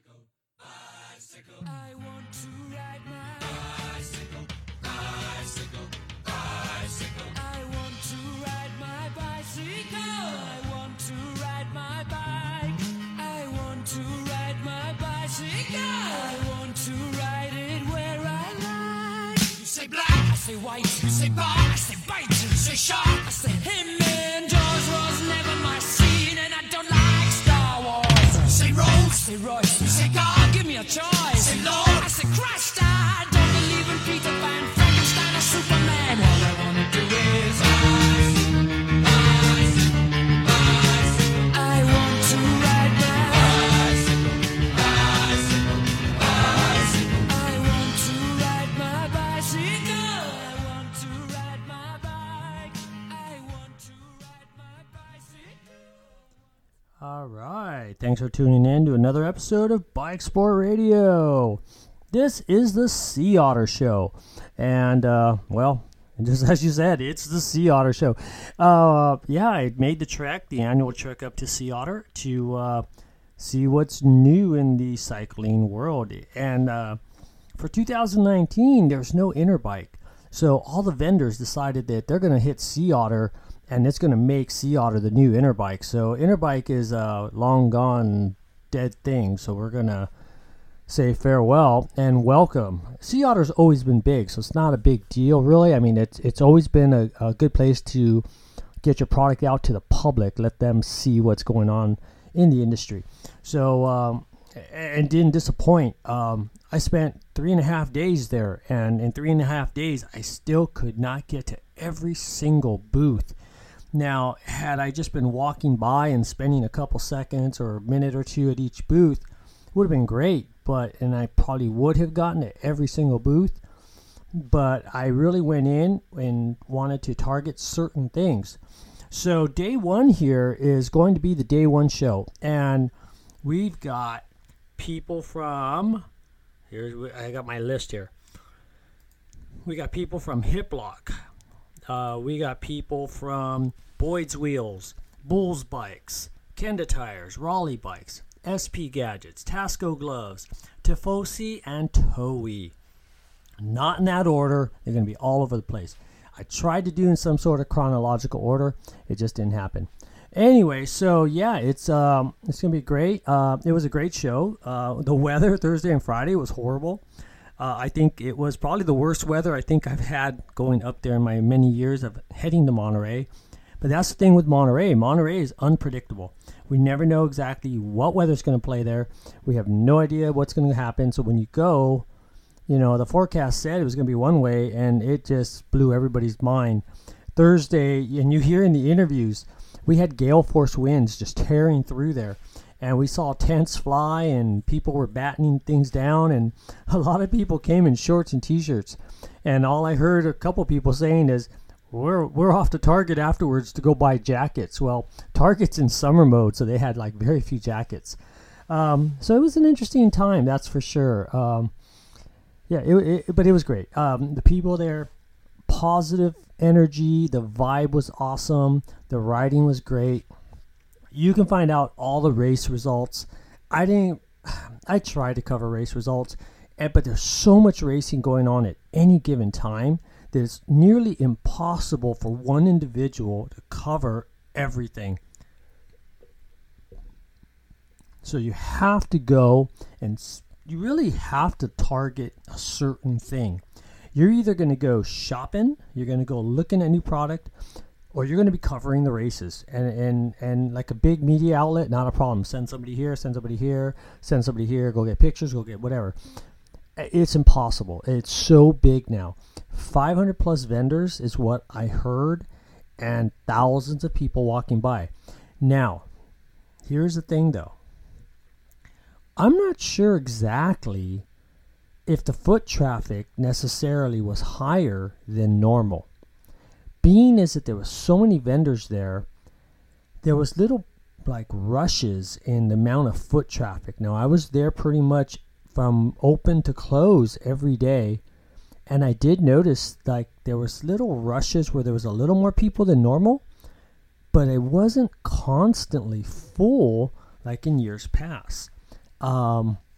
bicycle. I want to ride my bicycle, bicycle, bicycle. I want to ride my bicycle. I want to ride my bike. I want to ride my bicycle. I want to ride it where I like. You say black, I say white. You say bar, I say bite. You say shark, I say him. And Jaws was never my scene, and I don't like Star Wars. You say Rose, I say Royce. You say God, give me a choice. I say Lord, I say Christ. I don't believe in Peter Pan, Frankenstein, or Superman. All I wanna do is I want to ride my bicycle, bicycle, bicycle. I want to ride my bicycle. I want to ride my bike. I want to ride my bicycle. All right. Thanks for tuning in to another episode of Bike Sport Radio. This is the Sea Otter Show. And, well, just as you said, it's the Sea Otter Show. Yeah, I made the trek, the annual trek up to Sea Otter to see what's new in the cycling world. And for 2019, there's no Interbike. So all the vendors decided that they're going to hit Sea Otter, and it's going to make Sea Otter the new Interbike. So Interbike is a long gone dead thing. So we're going to say farewell and welcome. Sea Otter's always been big, so it's not a big deal, really. I mean, it's always been a good place to get your product out to the public, let them see what's going on in the industry. So, and didn't disappoint. I spent 3.5 days there, and in 3.5 days, I still could not get to every single booth. Now, had I just been walking by and spending a couple seconds or a minute or two at each booth, it would have been great. And I probably would have gotten to every single booth. But I really went in and wanted to target certain things. So day one here is going to be the day one show. And we've got people from, I got my list here. We got people from Hiplock. We got people from Boyd's Wheels, Bulls Bikes, Kenda Tires, Raleigh Bikes, SP Gadgets, Tasco Gloves, Tifosi, and Toei. Not in that order. They're going to be all over the place. I tried to do in some sort of chronological order. It just didn't happen. Anyway, so yeah, it's going to be great. It was a great show. The weather Thursday and Friday was horrible. I think it was probably the worst weather I think I've had going up there in my many years of heading to Monterey. But that's the thing with Monterey. Monterey is unpredictable. We never know exactly what weather's going to play there. We have no idea what's going to happen. So when you go, you know, the forecast said it was going to be one way, and it just blew everybody's mind. Thursday, and you hear in the interviews, we had gale force winds just tearing through there. And we saw tents fly, and people were battening things down, and a lot of people came in shorts and T-shirts. And all I heard a couple people saying is, we're off to Target afterwards to go buy jackets. Well, Target's in summer mode, so they had like very few jackets. So it was an interesting time, that's for sure. But it was great. The people there, positive energy, the vibe was awesome, the riding was great. You can find out all the race results. I tried to cover race results, but there's so much racing going on at any given time that it's nearly impossible for one individual to cover everything. So you have to go, and you really have to target a certain thing. You're either going to go shopping, you're going to go looking at new product, or you're going to be covering the races. And like a big media outlet, not a problem. Send somebody here, send somebody here, send somebody here, go get pictures, go get whatever. It's impossible. It's so big now. 500 plus vendors is what I heard, and thousands of people walking by. Now, here's the thing though. I'm not sure exactly if the foot traffic necessarily was higher than normal. Being is that there was so many vendors there was little like rushes in the amount of foot traffic. Now, I was there pretty much from open to close every day, and I did notice like there was little rushes where there was a little more people than normal, but it wasn't constantly full like in years past.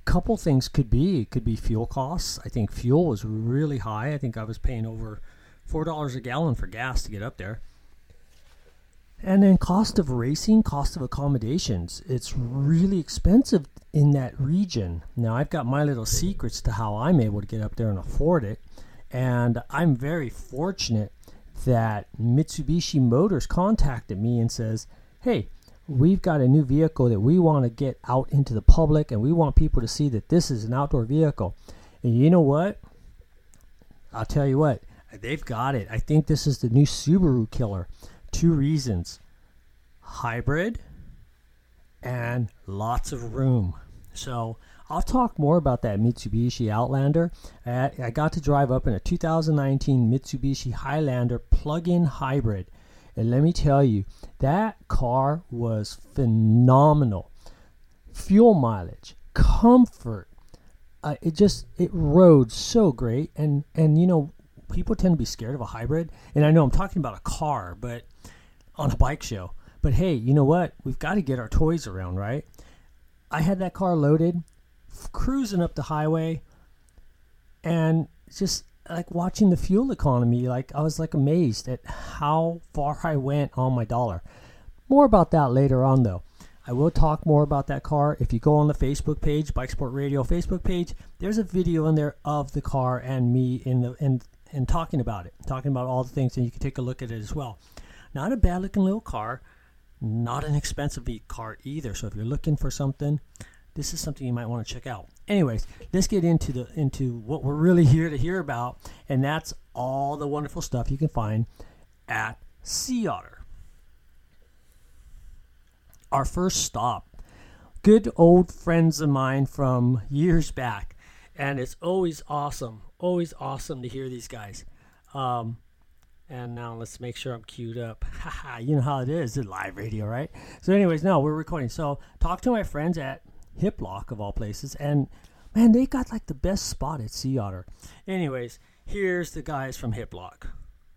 couple things could be. It could be fuel costs. I think fuel was really high. I think I was paying over $4 a gallon for gas to get up there. And then cost of racing, cost of accommodations. It's really expensive in that region. Now, I've got my little secrets to how I'm able to get up there and afford it. And I'm very fortunate that Mitsubishi Motors contacted me and says, hey, we've got a new vehicle that we want to get out into the public, and we want people to see that this is an outdoor vehicle. And you know what? I'll tell you what, they've got it. I think this is the new Subaru killer. 2 reasons: hybrid and lots of room. So I'll talk more about that Mitsubishi Outlander. I got to drive up in a 2019 Mitsubishi Highlander plug-in hybrid. And let me tell you, that car was phenomenal. Fuel mileage, comfort. It rode so great. And you know, people tend to be scared of a hybrid. And I know I'm talking about a car, but on a bike show. But hey, you know what? We've got to get our toys around, right? I had that car loaded, cruising up the highway, and just like watching the fuel economy, like I was like amazed at how far I went on my dollar. More about that later on, though. I will talk more about that car. If you go on the Facebook page, Bike Sport Radio Facebook page, there's a video in there of the car and me in talking about it, talking about all the things, and you can take a look at it as well. Not a bad looking little car, not an expensive car either. So if you're looking for something, this is something you might want to check out. Anyways, let's get into what we're really here to hear about, and that's all the wonderful stuff you can find at Sea Otter. Our first stop, good old friends of mine from years back, and it's always awesome to hear these guys. And now let's make sure I'm queued up. You know how it is. It's live radio, right? So anyways, no, we're recording. So talk to my friends at Hip Lock, of all places. And, man, they got like the best spot at Sea Otter. Anyways, here's the guys from Hip Lock.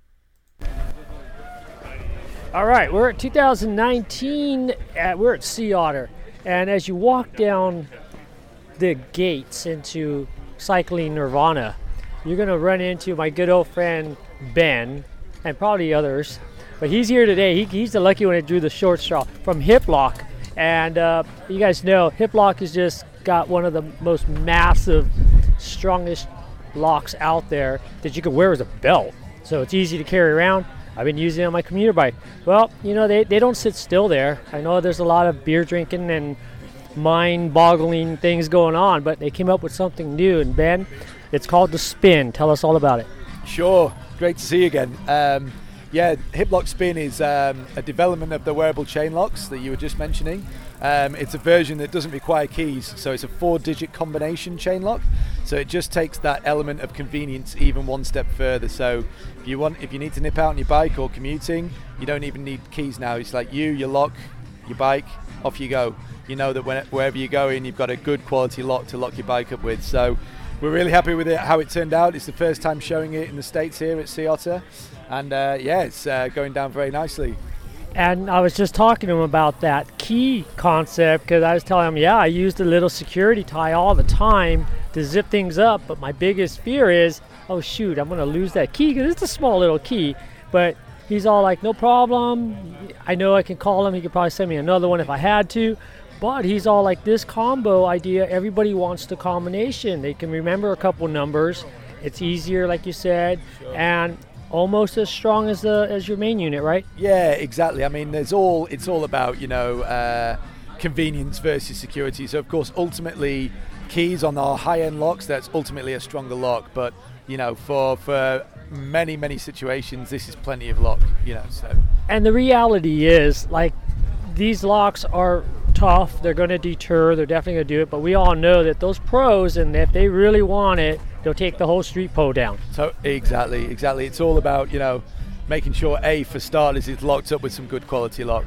All right, we're at 2019. We're at Sea Otter. And as you walk down the gates into Cycling Nirvana, you're going to run into my good old friend Ben, and probably others, but he's here today. He's the lucky one that drew the short straw from Hip Lock. And you guys know Hip Lock has just got one of the most massive, strongest locks out there that you can wear as a belt, so it's easy to carry around. I've been using it on my commuter bike. Well, you know, they don't sit still there. I know there's a lot of beer drinking and mind-boggling things going on, but they came up with something new. And Ben, it's called the Spin. Tell us all about it. Sure. Great to see you again. Hip Lock Spin is a development of the wearable chain locks that you were just mentioning. It's a version that doesn't require keys, so it's a 4-digit combination chain lock. So it just takes that element of convenience even one step further. So if you need to nip out on your bike or commuting, you don't even need keys now. It's like your lock, your bike, off you go. You know that wherever you're going, you've got a good quality lock to lock your bike up with. So we're really happy with it, how it turned out. It's the first time showing it in the States here at Sea Otter. And it's going down very nicely. And I was just talking to him about that key concept, because I was telling him, I use the little security tie all the time to zip things up. But my biggest fear is, oh shoot, I'm going to lose that key, because it's a small little key. But he's all like, no problem. I know I can call him. He could probably send me another one if I had to. But he's all like, this combo idea, everybody wants the combination. They can remember a couple numbers. It's easier, like you said, and almost as strong as your main unit, right? Yeah, exactly. I mean, it's all about, convenience versus security. So, of course, ultimately, keys on our high-end locks, that's ultimately a stronger lock. But, for many, many situations, this is plenty of lock, so. And the reality is, like, these locks are tough. They're going to deter. They're definitely going to do it. But we all know that those pros, and if they really want it, they'll take the whole street pole down. So exactly. It's all about, making sure, for starters, it's locked up with some good quality lock.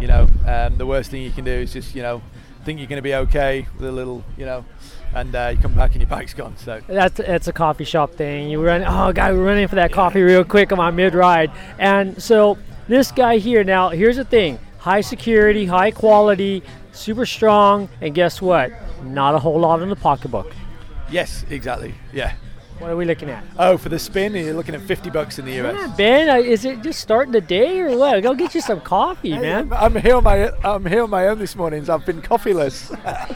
The worst thing you can do is just, think you're going to be okay with a little, and you come back and your bike's gone. So that's a coffee shop thing. You run, we're running for that coffee real quick on my mid-ride. And so this guy here, now here's the thing. High security, high quality, super strong, and guess what? not a whole lot in the pocketbook. Yes, exactly. Yeah. What are we looking at? Oh, for the spin, you're looking at $50 in the US. Yeah, Ben, is it just starting the day or what? Go get you some coffee, man. I'm here on my own this morning, so I've been coffeeless.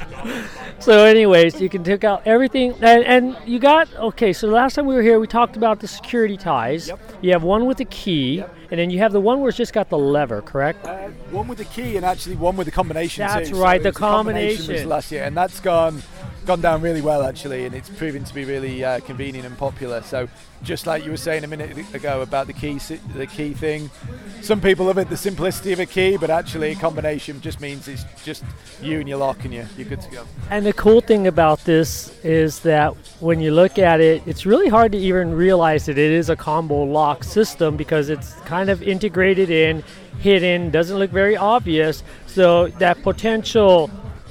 So anyways, you can take out everything, and you got, okay, so last time we were here, we talked about the security ties. Yep. You have one with a key, and then you have the one where it's just got the lever, correct? One with the key and actually one with the combination. That's too. right, So the combination was last year, and that's gone down really well actually, and it's proven to be really convenient and popular. So just like you were saying a minute ago about the key thing, some people love it, the simplicity of a key, but actually a combination just means it's just you and your lock and you're good to go. And the cool thing about this is that when you look at it, it's really hard to even realize that it is a combo lock system because it's kind of integrated in, hidden, doesn't look very obvious. So that potential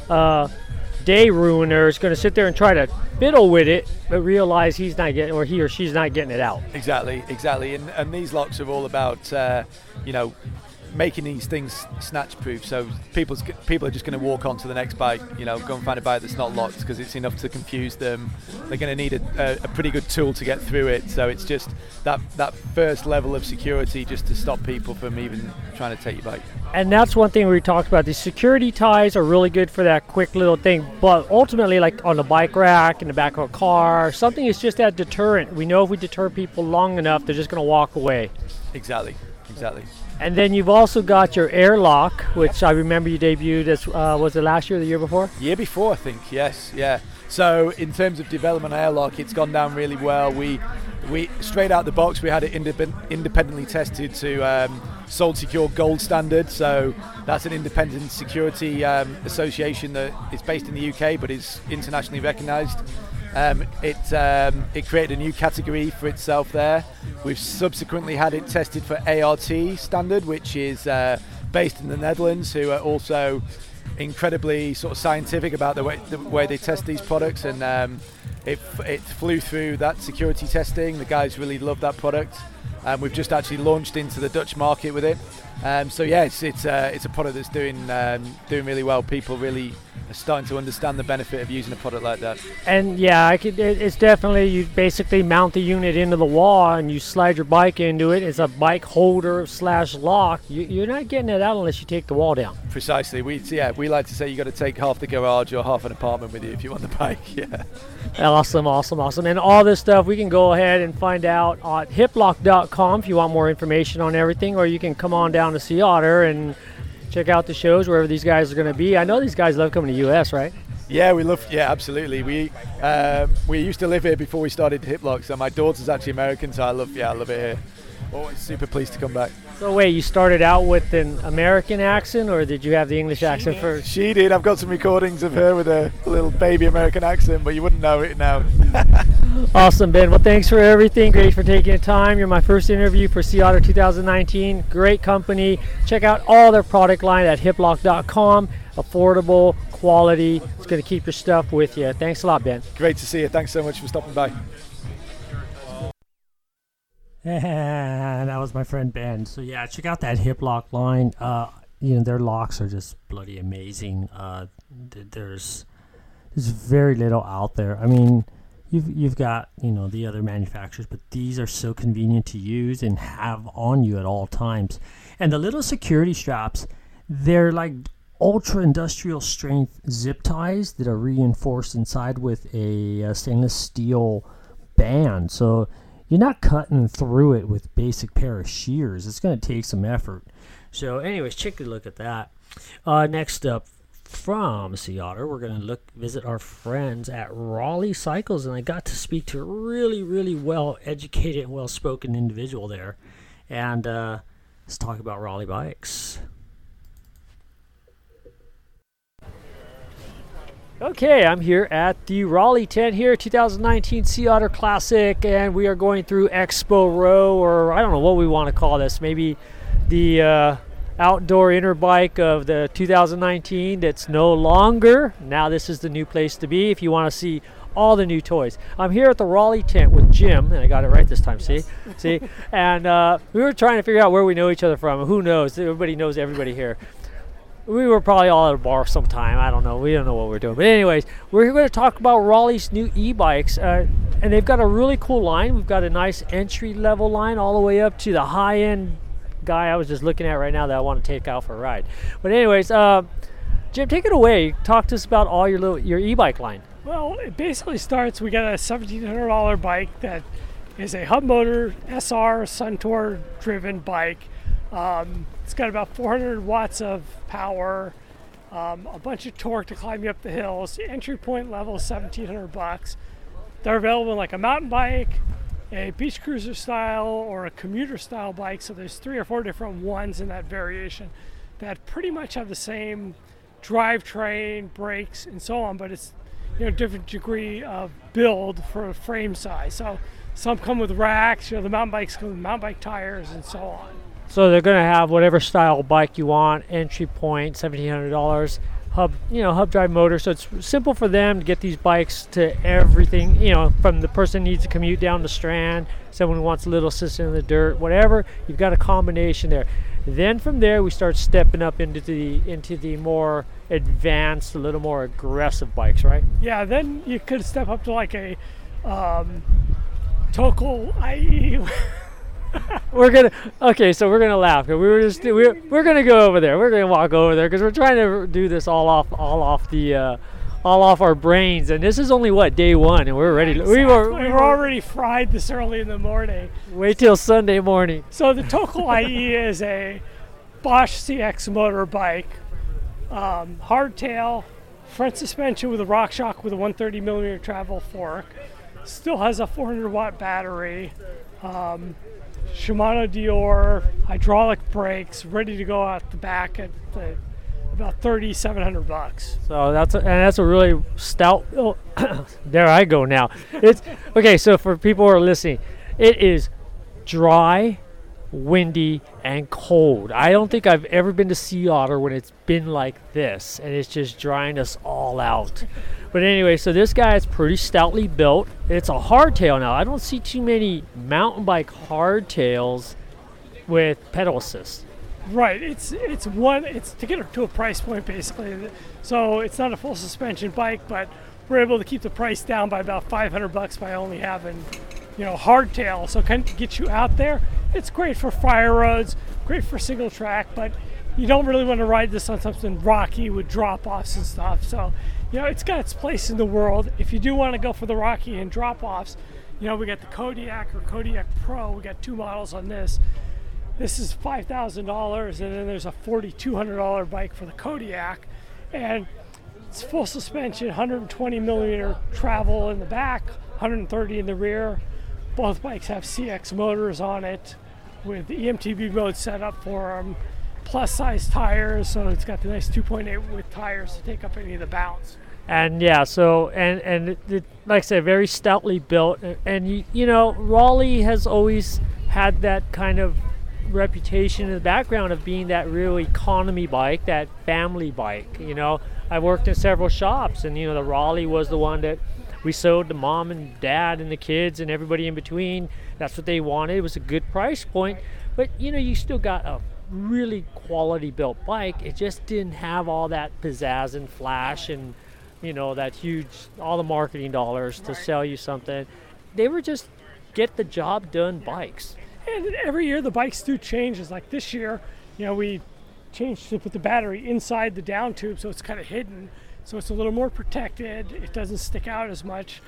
day ruiner is going to sit there and try to fiddle with it, but realize he's not getting, or he or she's not getting it out. Exactly. And these locks are all about, making these things snatch proof. So people are just going to walk on to the next bike, go and find a bike that's not locked because it's enough to confuse them. They're going to need a pretty good tool to get through it. So it's just that first level of security just to stop people from even trying to take your bike. And that's one thing we talked about. The security ties are really good for that quick little thing, but ultimately, like on the bike rack, in the back of a car, something is just that deterrent. We know if we deter people long enough, they're just going to walk away. Exactly. And then you've also got your airlock, which I remember you debuted as, was it last year or the year before? Year before, I think, yes, yeah. So in terms of development airlock, it's gone down really well. We straight out the box, we had it independently tested to Sold Secure Gold standard. So that's an independent security association that is based in the UK but is internationally recognised. It created a new category for itself there. We've subsequently had it tested for ART standard, which is based in the Netherlands, who are also incredibly sort of scientific about the way they test these products, and it flew through that security testing. The guys really love that product. We've just actually launched into the Dutch market with it. So yeah, it's a product that's doing really well. People really are starting to understand the benefit of using a product like that. And yeah, it's definitely, you basically mount the unit into the wall and you slide your bike into it. It's a bike holder / lock. You're not getting it out unless you take the wall down. Precisely. We like to say you got to take half the garage or half an apartment with you if you want the bike. Yeah. Awesome. And all this stuff we can go ahead and find out at hiplock.com if you want more information on everything, or you can come on down to Sea Otter and check out the shows wherever these guys are going to be. I know these guys love coming to U.S., right? Yeah, absolutely. We used to live here before we started Hiplock, so my daughter's actually American, so I love it here. Always super pleased to come back. So wait, you started out with an American accent, or did you have the English accent first? She did. I've got some recordings of her with a little baby American accent, but you wouldn't know it now. Awesome, Ben. Well, thanks for everything. Great for taking the time. You're my first interview for Sea Otter 2019. Great company. Check out all their product line at hiplock.com. Affordable, quality. It's going to keep your stuff with you. Thanks a lot, Ben. Great to see you. Thanks so much for stopping by. And that was my friend Ben. So yeah, check out that Hiplock line. Their locks are just bloody amazing. There's very little out there. I mean, you've got the other manufacturers, but these are so convenient to use and have on you at all times. And the little security straps, they're like ultra industrial strength zip ties that are reinforced inside with a stainless steel band. So you're not cutting through it with basic pair of shears. It's going to take some effort. So anyways, take a look at that. Next up from Sea Otter, we're going to visit our friends at Raleigh Cycles, and I got to speak to a really, really well-educated and well-spoken individual there. And let's talk about Raleigh bikes. Okay, I'm here at the Raleigh tent here, 2019 Sea Otter Classic, and we are going through Expo Row, or I don't know what we want to call this, maybe the outdoor inner bike of the 2019 that's no longer. Now this is the new place to be if you want to see all the new toys. I'm here at the Raleigh tent with Jim, and I got it right this time, see? And we were trying to figure out where we know each other from. Who knows? Everybody knows everybody here. We were probably all at a bar sometime. I don't know. We don't know what we're doing. But anyways, we're going to talk about Raleigh's new e-bikes. And they've got a really cool line. We've got a nice entry-level line all the way up to the high-end guy I was just looking at right now that I want to take out for a ride. But anyways, Jim, take it away. Talk to us about all your e-bike line. Well, it basically starts, we got a $1,700 bike that is a hub motor SR Suntour driven bike. It's got about 400 watts of power, a bunch of torque to climb you up the hills. The entry point level is $1,700. They're available in like a mountain bike, a beach cruiser style, or a commuter style bike. So there's 3 or 4 different ones in that variation that pretty much have the same drivetrain, brakes, and so on, but it's different degree of build for a frame size. So some come with racks, the mountain bikes come with mountain bike tires, and so on. So they're going to have whatever style bike you want, entry point, $1,700, hub drive motor. So it's simple for them to get these bikes to everything, from the person who needs to commute down the Strand, someone who wants a little assistance in the dirt, whatever. You've got a combination there. Then from there, we start stepping up into the more advanced, a little more aggressive bikes, right? Yeah, then you could step up to like a Tokol IE. We're gonna laugh. We're gonna go over there. We're gonna walk over there because we're trying to do this all off our brains. And this is only day one, and we're ready. Exactly. We were already fried this early in the morning. Wait till Sunday morning. So the Tokol IE is a Bosch CX motor bike, hardtail, front suspension with a RockShox with a 130 millimeter travel fork. Still has a 400 watt battery. Shimano Dior hydraulic brakes, ready to go out the back at about $3,700. So that's a really stout. Oh, there I go now. It's okay. So for people who are listening, it is dry, windy, and cold. I don't think I've ever been to Sea Otter when it's been like this, and it's just drying us all out. But anyway, so this guy is pretty stoutly built. It's a hardtail now. I don't see too many mountain bike hardtails with pedal assist. Right. It's to get it to a price point basically. So it's not a full suspension bike, but we're able to keep the price down by about $500 by only having, hardtail. So kind of get you out there. It's great for fire roads, great for single track, but you don't really want to ride this on something rocky with drop-offs and stuff. So, it's got its place in the world. If you do want to go for the rocky and drop-offs, we got the Kodiak or Kodiak Pro. We got 2 models on this. This is $5,000, and then there's a $4,200 bike for the Kodiak. And it's full suspension, 120 millimeter travel in the back, 130 in the rear. Both bikes have CX motors on it with the EMTB mode set up for them. Plus size tires, so it's got the nice 2.8 width tires to take up any of the bounce. And yeah, so and like I said, very stoutly built, and Raleigh has always had that kind of reputation in the background of being that real economy bike, that family bike. I worked in several shops, and the Raleigh was the one that we sold to mom and dad and the kids and everybody in between. That's what they wanted. It was a good price point, but you still got a really quality built bike. It just didn't have all that pizzazz and flash and that huge, all the marketing dollars to sell you something. They were just get the job done bikes. And every year the bikes do changes. Like this year, we changed to put the battery inside the down tube, so it's kind of hidden, so it's a little more protected. It doesn't stick out as much.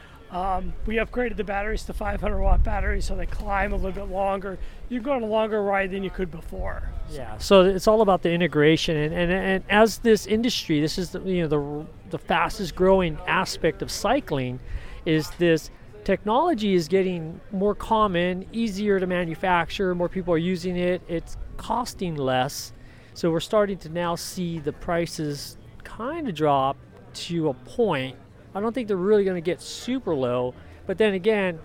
We upgraded the batteries to 500 watt batteries, so they climb a little bit longer. You can go on a longer ride than you could before. Yeah, so it's all about the integration, and as this industry, this is the fastest growing aspect of cycling, is this technology is getting more common, easier to manufacture, more people are using it, it's costing less, so we're starting to now see the prices kind of drop to a point. I don't think they're really going to get super low, but then again,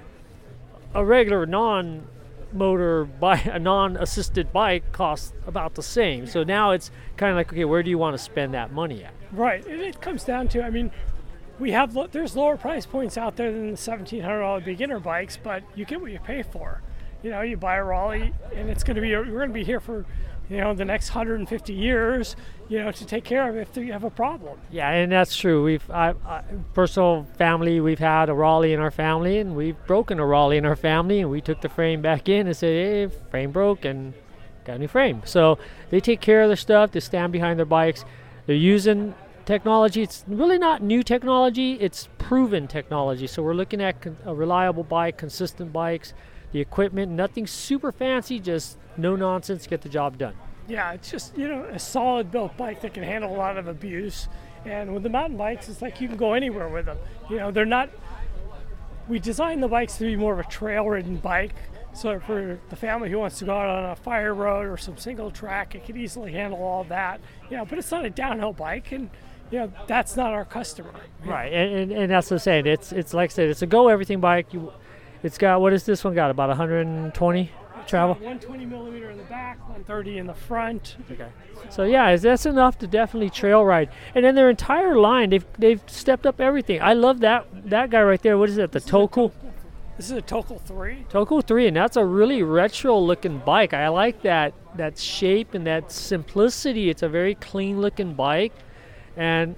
a regular non-motor bike, a non-assisted bike costs about the same. So now it's kind of like, okay, where do you want to spend that money at? Right, and it comes down to, there's lower price points out there than the $1,700 beginner bikes, but you get what you pay for. You buy a Raleigh, and we're going to be here for the next 150 years, to take care of if you have a problem. Yeah, and that's true. Personal family, we've had a Raleigh in our family, and we've broken a Raleigh in our family, and we took the frame back in and said, hey, frame broke, and got a new frame. So they take care of their stuff. They stand behind their bikes. They're using technology. It's really not new technology. It's proven technology. So we're looking at a reliable bike, consistent bikes, the equipment, nothing super fancy, just no nonsense, get the job done. Yeah, it's just, a solid built bike that can handle a lot of abuse. And with the mountain bikes, it's like you can go anywhere with them. They're not, we designed the bikes to be more of a trail ridden bike. So for the family who wants to go out on a fire road or some single track, it could easily handle all that. But it's not a downhill bike, and that's not our customer. Right, and that's what I'm saying. It's like I said, it's a go everything bike. It's got, what is this one got? About 120 travel? 120 millimeter in the back, 130 in the front. Okay. So yeah, that's enough to definitely trail ride. And then their entire line, they've stepped up everything. I love that guy right there. What is it? The Toku? This is a Toku 3. Toku 3, and that's a really retro-looking bike. I like that shape and that simplicity. It's a very clean-looking bike, and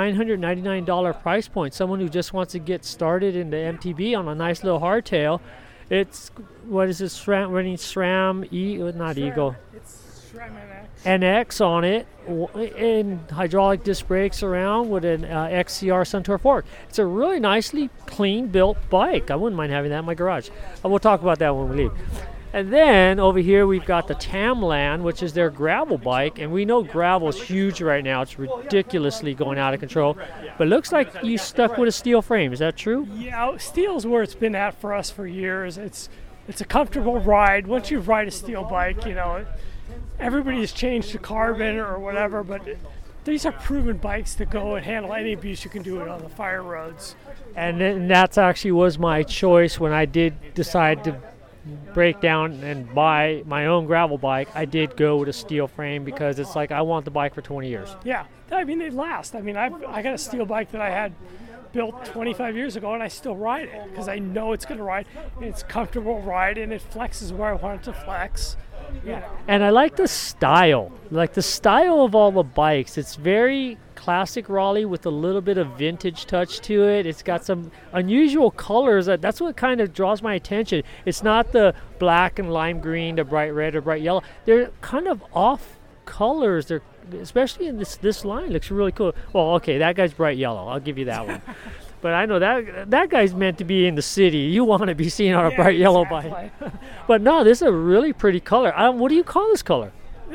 $999 price point. Someone who just wants to get started into MTB on a nice little hardtail. It's, what is this, running SRAM Eagle. It's SRAM NX on it, and hydraulic disc brakes around with an XCR Suntour fork. It's a really nicely clean built bike. I wouldn't mind having that in my garage. We'll talk about that when we leave. And then over here we've got the Tamland, which is their gravel bike, and we know gravel is huge right now. It's ridiculously going out of control. But it looks like you stuck with a steel frame. Is that true? Yeah, steel's where it's been at for us for years. It's a comfortable ride. Once you ride a steel bike, everybody's changed to carbon or whatever, but these are proven bikes to go and handle any abuse. You can do it on the fire roads. And that's actually was my choice when I did decide to break down and buy my own gravel bike. I did go with a steel frame because it's like I want the bike for 20 years. Yeah, I mean, they last. I mean, I got a steel bike that I had built 25 years ago, and I still ride it because I know it's going to ride. It's comfortable ride, and it flexes where I want it to flex. Yeah, and I like the style. Like the style of all the bikes. It's very classic Raleigh with a little bit of vintage touch to it. It's got some unusual colors. That's what kind of draws my attention. It's not the black and lime green, the bright red or bright yellow. They're kind of off colors. They're, especially in this line, looks really cool. Well, okay, that guy's bright yellow. I'll give you that one. But I know that guy's meant to be in the city. You want to be seen on a bright yellow bike. But no, this is a really pretty color. What do you call this color?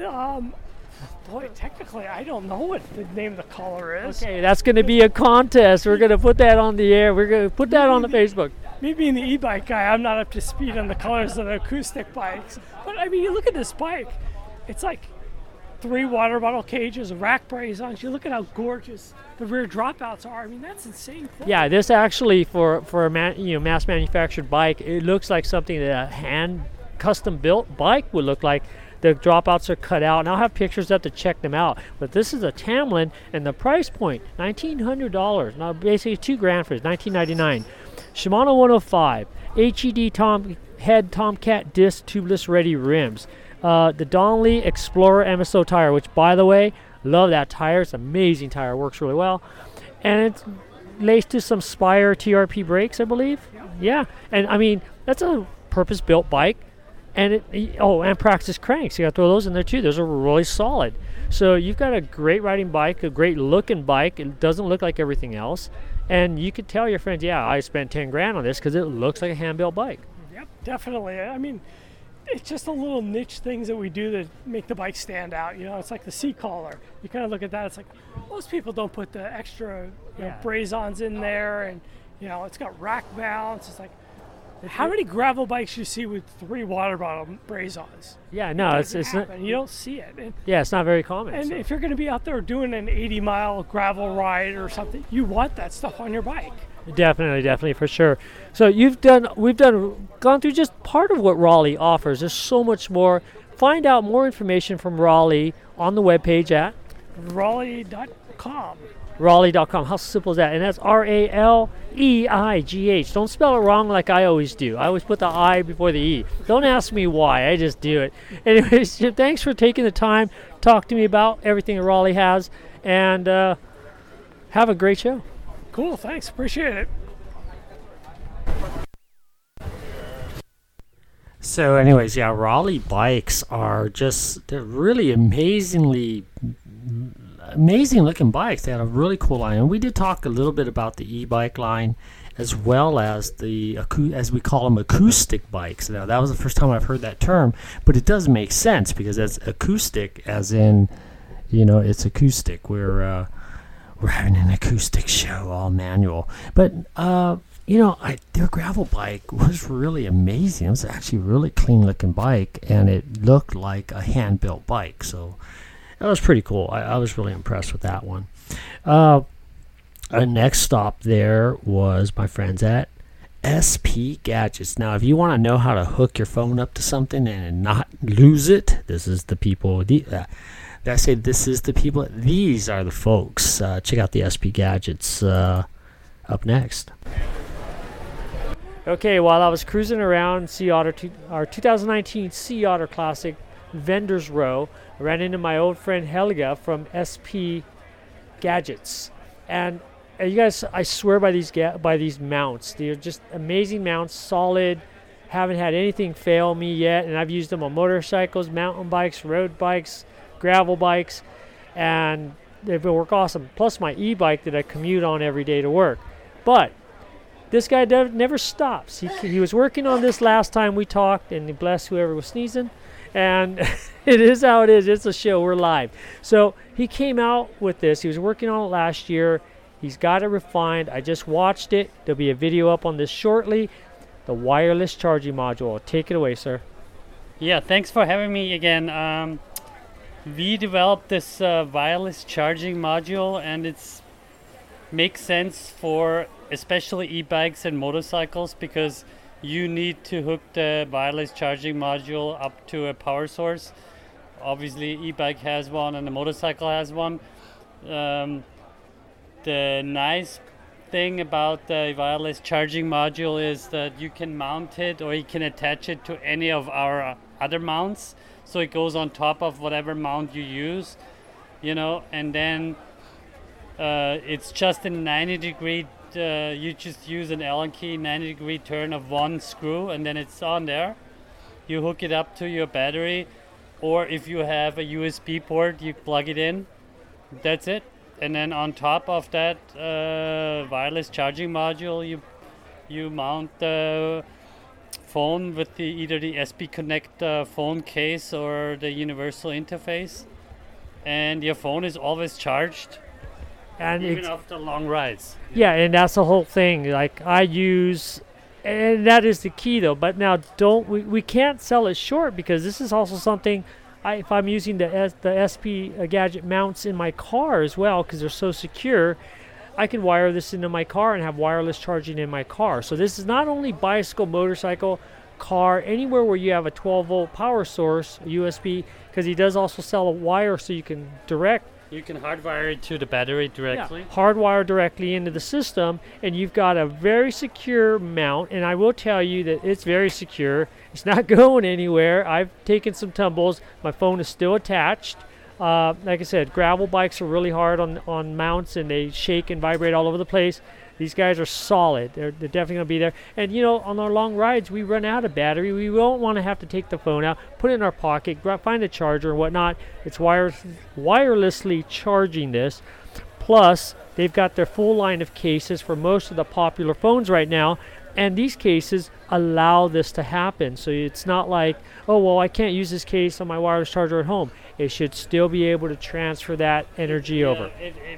Boy, technically, I don't know what the name of the color is. Okay, that's going to be a contest. We're going to put that on the air. We're going to put that on the Facebook. Me being the e-bike guy, I'm not up to speed on the colors of the acoustic bikes. But, I mean, you look at this bike. It's like 3 water bottle cages, rack brace-ons. You look at how gorgeous the rear dropouts are. I mean, that's insane. Yeah, this actually, for a mass manufactured bike, it looks like something that a hand custom-built bike would look like. The dropouts are cut out, and I'll have pictures up to check them out. But this is a Tamland, and the price point, $1,900. Now, basically $2,000 for it, $1,999. Shimano 105, HED Tomcat disc tubeless ready rims. The Donnelly Explorer MSO tire, which, by the way, love that tire. It's an amazing tire, works really well. And it's laced to some Spire TRP brakes, I believe. Yeah, and I mean, that's a purpose-built bike. And and Praxis cranks. You got to throw those in there too. Those are really solid. So you've got a great riding bike, a great looking bike. It doesn't look like everything else. And you could tell your friends, yeah, I spent $10,000 on this because it looks like a hand-built bike. Yep, definitely. I mean, it's just the little niche things that we do that make the bike stand out. It's like the seat collar. You kind of look at that. It's like most people don't put the extra braze-ons in there, and it's got rack mounts. It's like, how many gravel bikes you see with 3 water bottle braze-ons? Yeah, no, it's not. You don't see it. It's not very common. And if you're going to be out there doing an 80-mile gravel ride or something, you want that stuff on your bike. Definitely, for sure. So we've gone through just part of what Raleigh offers. There's so much more. Find out more information from Raleigh on the webpage at Raleigh.com. Raleigh.com. How simple is that? And that's RALEIGH. Don't spell it wrong like I always do. I always put the I before the E. Don't ask me why. I just do it. Anyways, Jim, thanks for taking the time to talk to me about everything that Raleigh has. And have a great show. Cool. Thanks. Appreciate it. So anyways, yeah, Raleigh bikes are they're really amazing looking bikes. They had a really cool line. And we did talk a little bit about the e-bike line as well as as we call them, acoustic bikes. Now, that was the first time I've heard that term, but it does make sense because it's acoustic as in, it's acoustic. We're having an acoustic show, all manual. But, their gravel bike was really amazing. It was actually a really clean looking bike, and it looked like a hand-built bike. So that was pretty cool. I was really impressed with that one. Our next stop there was my friends at SP Gadgets. Now, if you want to know how to hook your phone up to something and not lose it, this is the people. I say this is the people. These are the folks. Check out the SP Gadgets up next. Okay, while I was cruising around our 2019 Sea Otter Classic Vendors Row, I ran into my old friend Helga from SP Gadgets. And you guys, I swear by these mounts. They're just amazing mounts, solid. Haven't had anything fail me yet, and I've used them on motorcycles, mountain bikes, road bikes, gravel bikes, and they've worked awesome. Plus my e-bike that I commute on every day to work. But this guy never stops. He was working on this last time we talked, and bless whoever was sneezing. And it is how it is. It's a show. We're live. So he came out with this. He was working on it last year. He's got it refined. I just watched it. There'll be a video up on this shortly. The wireless charging module. Take it away, sir. Yeah, thanks for having me again. We developed this wireless charging module, and it's makes sense for especially e-bikes and motorcycles because you need to hook the wireless charging module up to a power source. Obviously, e-bike has one and the motorcycle has one. The nice thing about the wireless charging module is that you can mount it or you can attach it to any of our other mounts. So it goes on top of whatever mount you use, and then it's just a 90-degree, you just use an Allen key 90-degree turn of one screw, and then it's on there. You hook it up to your battery, or if you have a USB port, you plug it in. That's it. And then on top of that wireless charging module, you mount the phone with either the SP Connect phone case or the universal interface, and your phone is always charged. And even after long rides. Yeah, and that's the whole thing. Like I use, and that is the key though. But now we can't sell it short because this is also something. If I'm using the SP Gadget mounts in my car as well because they're so secure, I can wire this into my car and have wireless charging in my car. So this is not only bicycle, motorcycle, car, anywhere where you have a 12-volt power source, USB, because he does also sell a wire so you can You can hardwire it to the battery directly. Yeah, hardwire directly into the system, and you've got a very secure mount, and I will tell you that it's very secure. It's not going anywhere. I've taken some tumbles. My phone is still attached. Like I said, gravel bikes are really hard on mounts, and they shake and vibrate all over the place. These guys are solid. They're definitely going to be there. And, on our long rides, we run out of battery. We won't want to have to take the phone out, put it in our pocket, find a charger and whatnot. It's wirelessly charging this. Plus, they've got their full line of cases for most of the popular phones right now. And these cases allow this to happen. So it's not like, oh, well, I can't use this case on my wireless charger at home. It should still be able to transfer that energy over.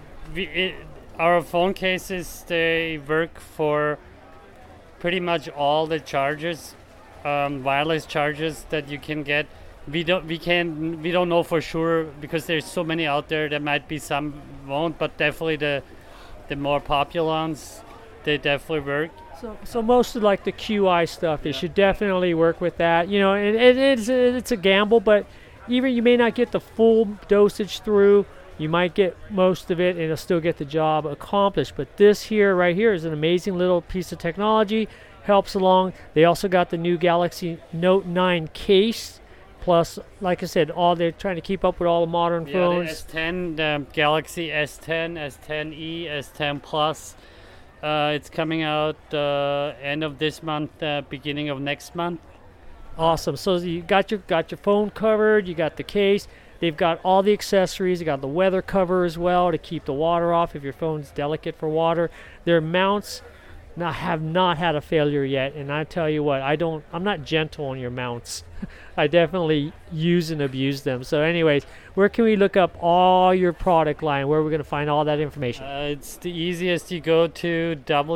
Our phone cases, they work for pretty much all the chargers, wireless chargers that you can get. We don't know for sure because there's so many out there. There might be some won't, but definitely the more popular ones, they definitely work. So most of like the QI stuff, it should definitely work with that. And it's a gamble, but even you may not get the full dosage through. You might get most of it and it'll still get the job accomplished. But this here, right here, is an amazing little piece of technology. Helps along. They also got the new Galaxy Note 9 case. Plus, like I said, they're trying to keep up with all the modern phones. The S10, the Galaxy S10, S10e, S10 Plus. It's coming out end of this month, beginning of next month. Awesome. So you got your phone covered. You got the case. They've got all the accessories. You got the weather cover as well to keep the water off if your phone's delicate for water. Their mounts have not had a failure yet, and I tell you what, I'm not gentle on your mounts. I definitely use and abuse them. So anyways, where can we look up all your product line? Where are we going to find all that information? It's the easiest. You go to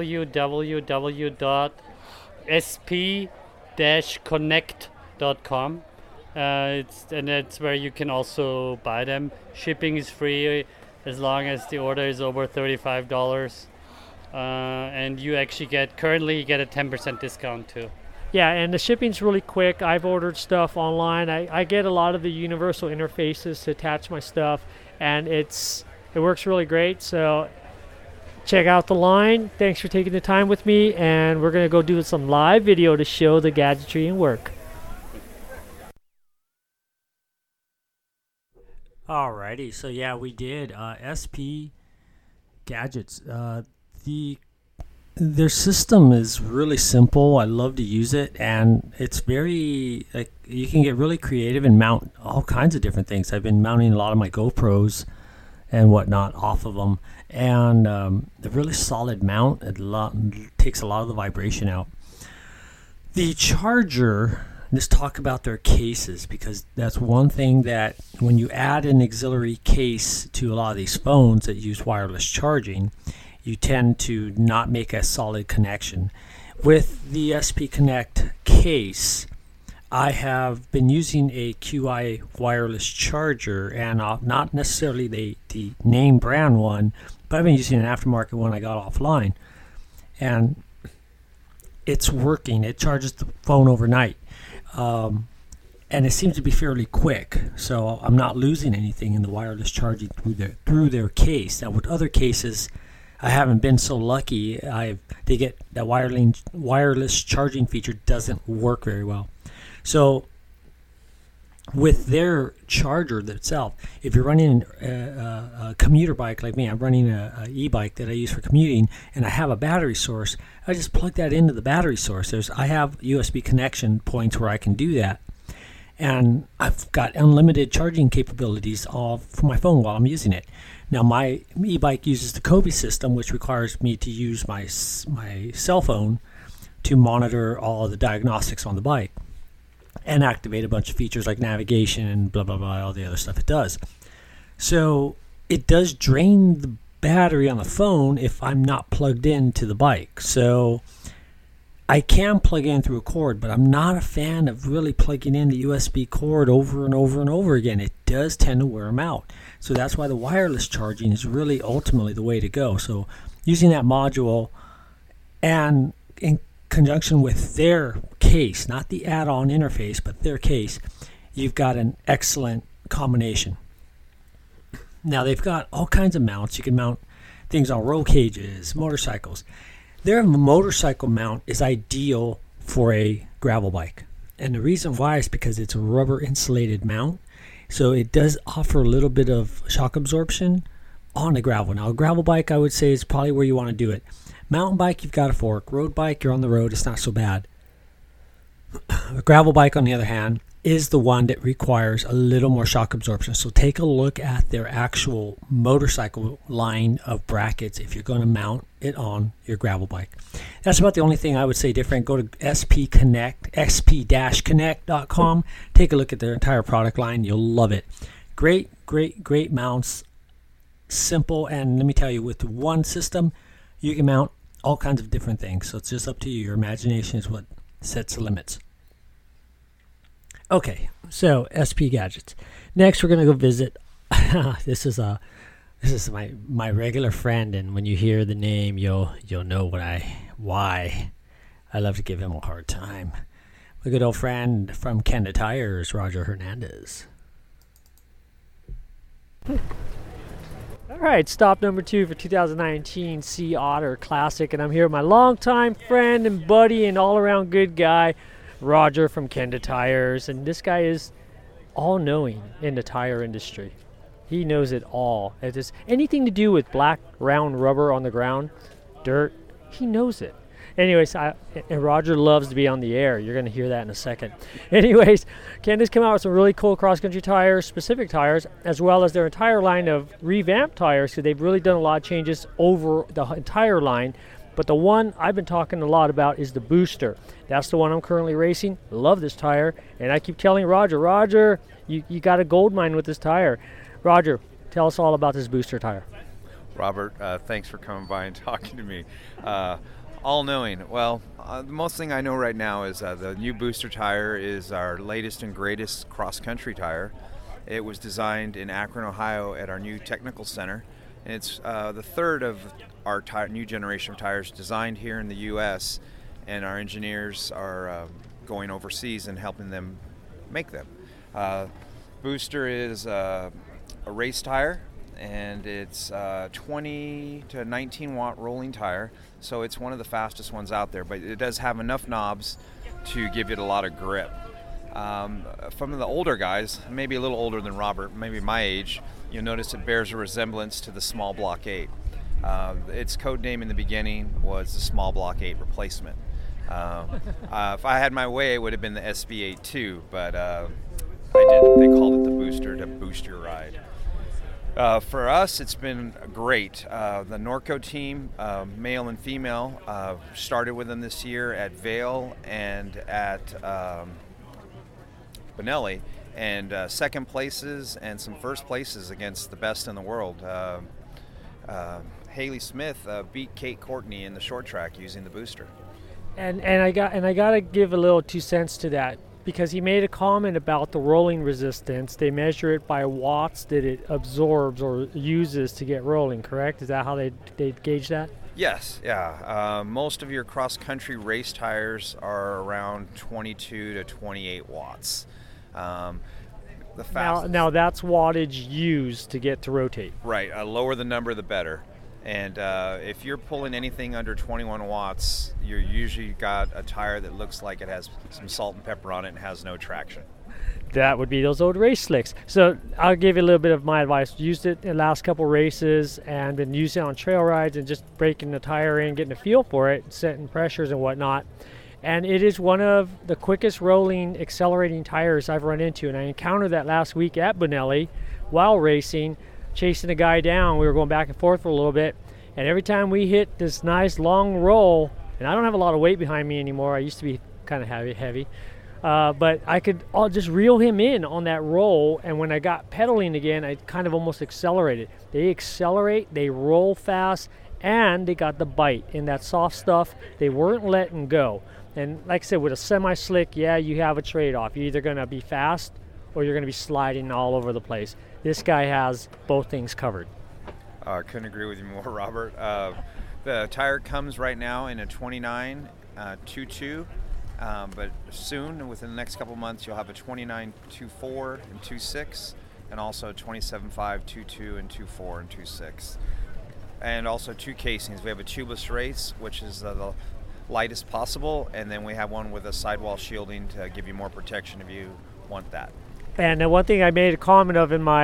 www.sp-connect.com. And that's where you can also buy them. Shipping is free as long as the order is over $35. And you actually currently get a 10% discount too. Yeah, and the shipping's really quick. I've ordered stuff online. I get a lot of the universal interfaces to attach my stuff, and it works really great. So check out the line. Thanks for taking the time with me, and we're going to go do some live video to show the gadgetry and work. Alrighty, so yeah, we did SP Gadgets. Their system is really simple. I love to use it, and it's very you can get really creative and mount all kinds of different things. I've been mounting a lot of my GoPros and whatnot off of them, and the really solid mount. It takes a lot of the vibration out. The charger. Let's talk about their cases, because that's one thing that when you add an auxiliary case to a lot of these phones that use wireless charging, you tend to not make a solid connection. With the SP Connect case, I have been using a QI wireless charger, and not necessarily the name brand one, but I've been using an aftermarket one I got offline, and it's working. It charges the phone overnight. And it seems to be fairly quick, so I'm not losing anything in the wireless charging through their case. Now, with other cases, I haven't been so lucky. They get that wireless charging feature doesn't work very well. So with their charger itself, if you're running a commuter bike like me, I'm running a e-bike that I use for commuting, and I have a battery source, I just plug that into the battery source. I have USB connection points where I can do that, and I've got unlimited charging capabilities for my phone while I'm using it. Now, my e-bike uses the Kobe system, which requires me to use my cell phone to monitor all the diagnostics on the bike and activate a bunch of features like navigation and blah, blah, blah, all the other stuff it does. So it does drain the battery on the phone if I'm not plugged into the bike. So I can plug in through a cord, but I'm not a fan of really plugging in the USB cord over and over and over again. It does tend to wear them out. So that's why the wireless charging is really ultimately the way to go. So using that module, and in conjunction with their case, not the add-on interface, but their case, you've got an excellent combination. Now, they've got all kinds of mounts. You can mount things on roll cages, motorcycles. Their motorcycle mount is ideal for a gravel bike. And the reason why is because it's a rubber insulated mount. So it does offer a little bit of shock absorption on the gravel. Now, a gravel bike, I would say, is probably where you want to do it. Mountain bike, you've got a fork. Road bike, you're on the road. It's not so bad. A gravel bike, on the other hand, is the one that requires a little more shock absorption. So take a look at their actual motorcycle line of brackets if you're going to mount it on your gravel bike. That's about the only thing I would say different. Go to sp-connect.com. Take a look at their entire product line. You'll love it. Great, great, great mounts. Simple, and let me tell you, with one system, you can mount all kinds of different things. So it's just up to you. Your imagination is what sets the limits. Okay, so SP Gadgets. Next, we're gonna go visit. This is my regular friend, and when you hear the name, you'll know why I love to give him a hard time. My good old friend from Kenda Tires, Roger Hernandez. All right, stop number 2 for 2019 Sea Otter Classic, and I'm here with my longtime friend and buddy and all-around good guy, Roger from Kenda Tires, and this guy is all-knowing in the tire industry. He knows it all. If it's anything to do with black, round rubber on the ground, dirt, he knows it. Anyways, and Roger loves to be on the air. You're going to hear that in a second. Anyways, Kenda's come out with some really cool cross-country tires, specific tires, as well as their entire line of revamped tires, because they've really done a lot of changes over the entire line. But the one I've been talking a lot about is the Booster. That's the one I'm currently racing. Love this tire. And I keep telling Roger, you got a gold mine with this tire. Roger, tell us all about this Booster tire. Robert, thanks for coming by and talking to me. All-knowing. Well, the most thing I know right now is the new Booster tire is our latest and greatest cross-country tire. It was designed in Akron, Ohio at our new technical center. And it's the third of our new generation of tires designed here in the U.S. And our engineers are going overseas and helping them make them. Booster is a race tire, and it's 20 to 19 watt rolling tire, so it's one of the fastest ones out there, but it does have enough knobs to give it a lot of grip. From the older guys, maybe a little older than Robert, maybe my age, you'll notice it bears a resemblance to the Small Block 8. Its code name in the beginning was the Small Block 8 replacement. If I had my way, it would have been the SB8 too, but I didn't. They called it the Booster to boost your ride. For us, it's been great. The Norco team, male and female, started with them this year at Vail and at Benelli, and second places and some first places against the best in the world. Haley Smith beat Kate Courtney in the short track using the Booster. And I got to give a little 2 cents to that, because he made a comment about the rolling resistance. They measure it by watts that it absorbs or uses to get rolling, correct? Is that how they gauge that? Yes, yeah. Most of your cross-country race tires are around 22 to 28 watts. The fastest. Now that's wattage used to get to rotate. Right, lower the number, the better. And if you're pulling anything under 21 watts, you're usually got a tire that looks like it has some salt and pepper on it and has no traction. That would be those old race slicks. So I'll give you a little bit of my advice. Used it in the last couple races and been using it on trail rides and just breaking the tire in, getting a feel for it, setting pressures and whatnot. And it is one of the quickest rolling, accelerating tires I've run into. And I encountered that last week at Benelli while racing, chasing a guy down. We were going back and forth for a little bit, and every time we hit this nice long roll, and I don't have a lot of weight behind me anymore. I used to be kind of heavy, but I could just reel him in on that roll, and when I got pedaling again, I kind of almost accelerated. They accelerate, they roll fast, and they got the bite in that soft stuff. They weren't letting go. And like I said, with a semi-slick, yeah, you have a trade-off. You're either going to be fast or you're going to be sliding all over the place. This guy has both things covered. I couldn't agree with you more, Robert. The tire comes right now in a 29 2.2, but soon, within the next couple months, you'll have a 29 2.4 and 2.6, and also 27.5 2.2 and 2.4 and 2.6. And also 2 casings. We have a tubeless race, which is the lightest possible, and then we have one with a sidewall shielding to give you more protection if you want that. And one thing I made a comment of and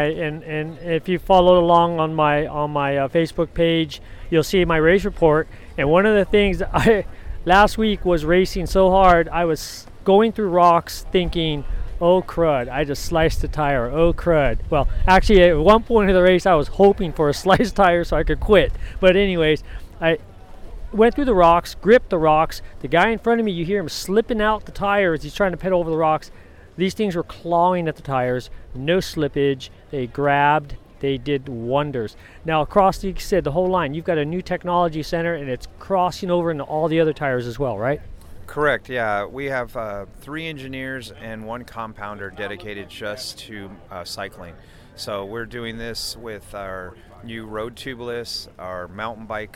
if you followed along on my Facebook page, you'll see my race report. And one of the things last week was racing so hard, I was going through rocks thinking, oh crud, I just sliced the tire, oh crud. Well, actually at one point in the race I was hoping for a sliced tire so I could quit. But anyways, I went through the rocks, gripped the rocks. The guy in front of me, you hear him slipping out the tire as he's trying to pedal over the rocks. These things were clawing at the tires, no slippage. They grabbed, they did wonders. Now across, like you said, the whole line, you've got a new technology center and it's crossing over into all the other tires as well, right? Correct, yeah. We have 3 engineers and 1 compounder dedicated just to cycling. So we're doing this with our new road tubeless, our mountain bike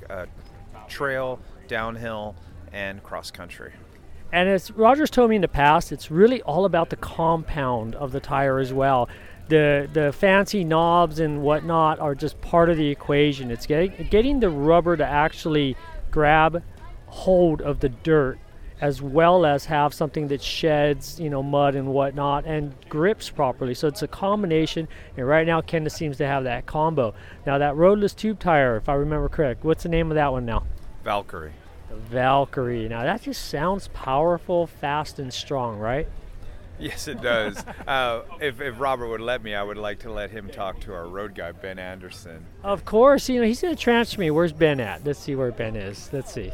trail, downhill, and cross country. And as Roger's told me in the past, it's really all about the compound of the tire as well. the fancy knobs and whatnot are just part of the equation. It's getting the rubber to actually grab hold of the dirt, as well as have something that sheds, mud and whatnot, and grips properly. So it's a combination, and right now Kenda seems to have that combo. Now that roadless tube tire, if I remember correct, what's the name of that one now? Valkyrie. The Valkyrie. Now that just sounds powerful, fast, and strong, right? Yes, it does. If Robert would let me, I would like to let him talk to our road guy, Ben Anderson. Of course, he's going to transfer me. Where's Ben at? Let's see where Ben is. Let's see.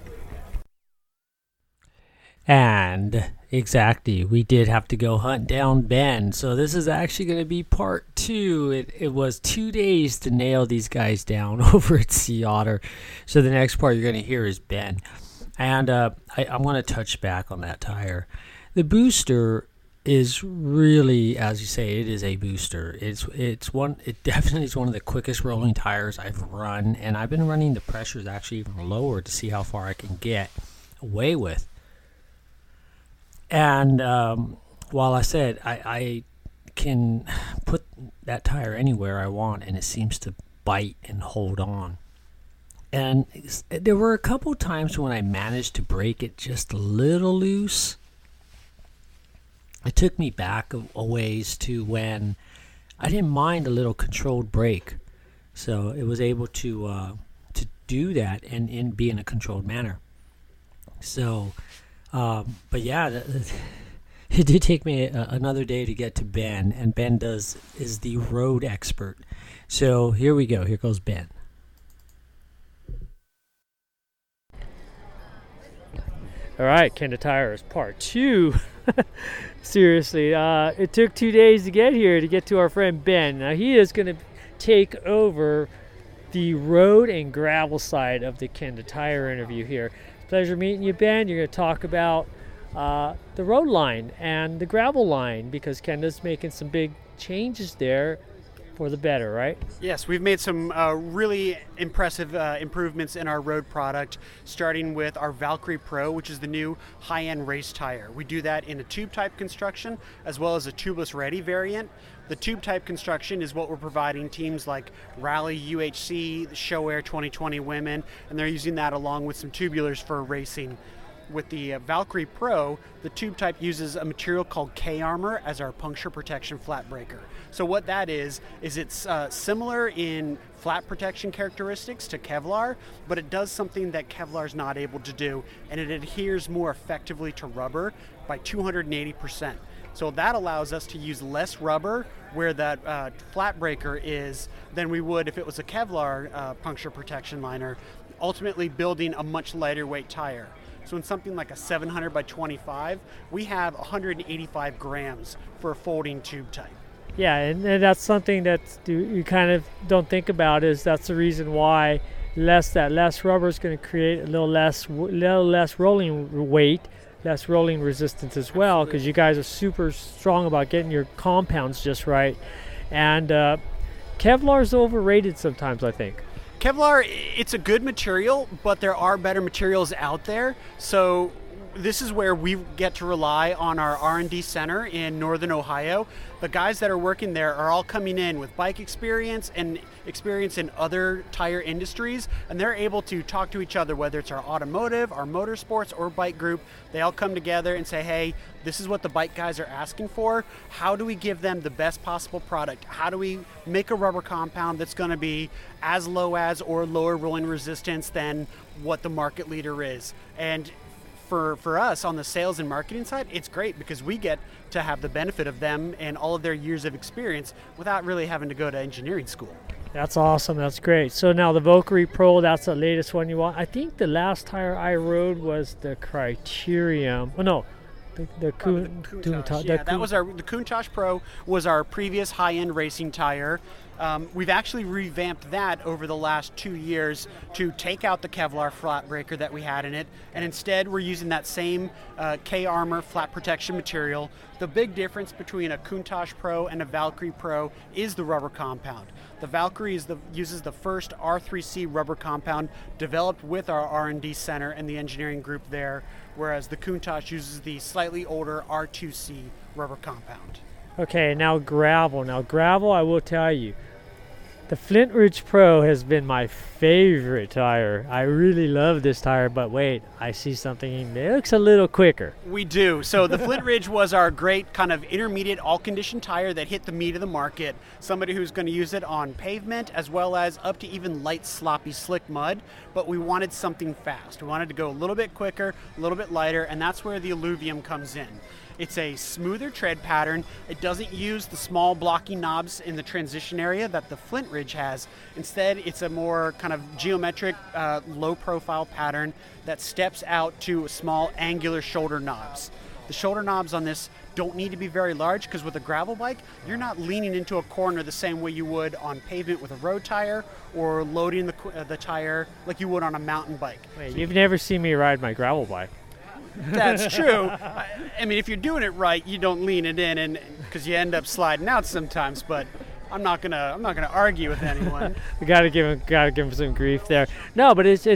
And exactly, we did have to go hunt down Ben. So this is actually going to be part 2. It was 2 days to nail these guys down over at Sea Otter. So the next part you're going to hear is Ben. And I want to touch back on that tire. The booster is really, as you say, it is a booster. It definitely is one of the quickest rolling tires I've run, and I've been running the pressures actually even lower to see how far I can get away with. And while I said I can put that tire anywhere I want, and it seems to bite and hold on. And there were a couple times when I managed to break it just a little loose. It took me back a ways to when I didn't mind a little controlled brake. So it was able to do that and be in a controlled manner. So, but yeah, it did take me another day to get to Ben, and Ben is the road expert. So here we go. Here goes Ben. All right, Kenda Tires part 2. Seriously, it took 2 days to get here to get to our friend Ben. Now he is going to take over the road and gravel side of the Kenda Tire interview here. Pleasure meeting you, Ben. You're going to talk about the road line and the gravel line, because Kenda's making some big changes there for the better, right? Yes, we've made some really impressive improvements in our road product, starting with our Valkyrie Pro, which is the new high-end race tire. We do that in a tube-type construction as well as a tubeless ready variant. The tube-type construction is what we're providing teams like Rally, UHC, Show Air 2020 Women, and they're using that along with some tubulars for racing. With the Valkyrie Pro, the tube type uses a material called K-Armor as our puncture protection flat breaker. So what that is it's similar in flat protection characteristics to Kevlar, but it does something that Kevlar is not able to do, and it adheres more effectively to rubber by 280%. So that allows us to use less rubber where that flat breaker is than we would if it was a Kevlar puncture protection liner, ultimately building a much lighter weight tire. So in something like a 700 by 25, we have 185 grams for a folding tube type. Yeah, and that's something that you kind of don't think about, is that's the reason why less rubber is going to create a little less rolling weight, less rolling resistance as well, because you guys are super strong about getting your compounds just right. And Kevlar's overrated sometimes, I think. Kevlar, it's a good material, but there are better materials out there. So this is where we get to rely on our R&D center in Northern Ohio. The guys that are working there are all coming in with bike experience and experience in other tire industries, and they're able to talk to each other, whether it's our automotive, our motorsports, or bike group. They all come together and say, hey, this is what the bike guys are asking for. How do we give them the best possible product? How do we make a rubber compound that's going to be as low as or lower rolling resistance than what the market leader is? And for us on the sales and marketing side, it's great because we get to have the benefit of them and all of their years of experience without really having to go to engineering school. That's awesome. That's great. So now the Valkyrie Pro, that's the latest one you want. I think the last tire I rode was the Criterium. Oh no, the Countach. Yeah, that was the Countach Pro was our previous high-end racing tire. We've actually revamped that over the last 2 years to take out the Kevlar flat breaker that we had in it, and instead we're using that same K-Armor flat protection material. The big difference between a Countach Pro and a Valkyrie Pro is the rubber compound. The Valkyrie uses the first R3C rubber compound developed with our R&D center and the engineering group there, whereas the Countach uses the slightly older R2C rubber compound. Okay, now gravel. Now gravel, I will tell you, the Flint Ridge Pro has been my favorite tire. I really love this tire, but wait, I see something. It looks a little quicker. We do. So the Flint Ridge was our great kind of intermediate all-condition tire that hit the meat of the market. Somebody who's going to use it on pavement as well as up to even light, sloppy, slick mud. But we wanted something fast. We wanted to go a little bit quicker, a little bit lighter, and that's where the Illuvium comes in. It's a smoother tread pattern. It doesn't use the small blocky knobs in the transition area that the Flint Ridge has. Instead, it's a more kind of geometric, low-profile pattern that steps out to small angular shoulder knobs. The shoulder knobs on this don't need to be very large because with a gravel bike, you're not leaning into a corner the same way you would on pavement with a road tire or loading the tire like you would on a mountain bike. Wait, you've never seen me ride my gravel bike. That's true. I mean, if you're doing it right, you don't lean it in, and because you end up sliding out sometimes. But I'm not gonna argue with anyone. We gotta give him some grief there. No, but takes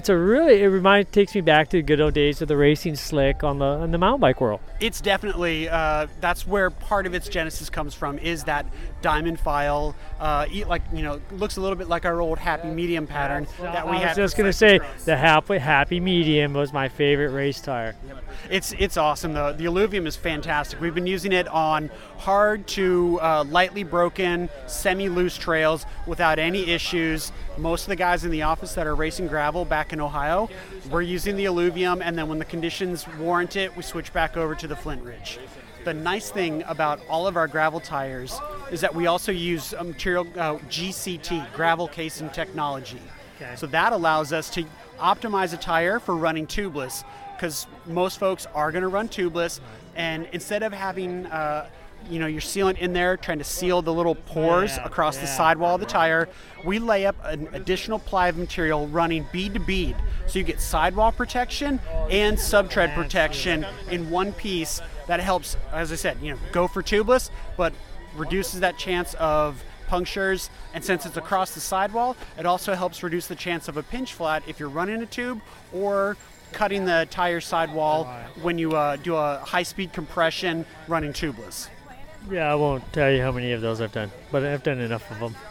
me back to the good old days of the racing slick on the mountain bike world. It's definitely that's where part of its genesis comes from. Is that diamond file, looks a little bit like our old happy medium pattern that we had. I was just gonna say the happy medium was my favorite race tire. It's awesome though. The Illuvium is fantastic. We've been using it on hard to lightly broken, semi-loose trails without any issues. Most of the guys in the office that are racing gravel back in Ohio, we're using the Illuvium, and then when the conditions warrant it, we switch back over to the Flint Ridge. The nice thing about all of our gravel tires is that we also use material GCT, gravel casing technology. Okay. So that allows us to optimize a tire for running tubeless, because most folks are going to run tubeless, and instead of having your sealant in there trying to seal the little pores across the sidewall of the tire, we lay up an additional ply of material running bead to bead, so you get sidewall protection and subtread protection in one piece. That helps, as I said, go for tubeless, but reduces that chance of punctures, and since it's across the sidewall, it also helps reduce the chance of a pinch flat if you're running a tube or cutting the tire sidewall when you do a high-speed compression running tubeless. Yeah, I won't tell you how many of those I've done, but I've done enough of them.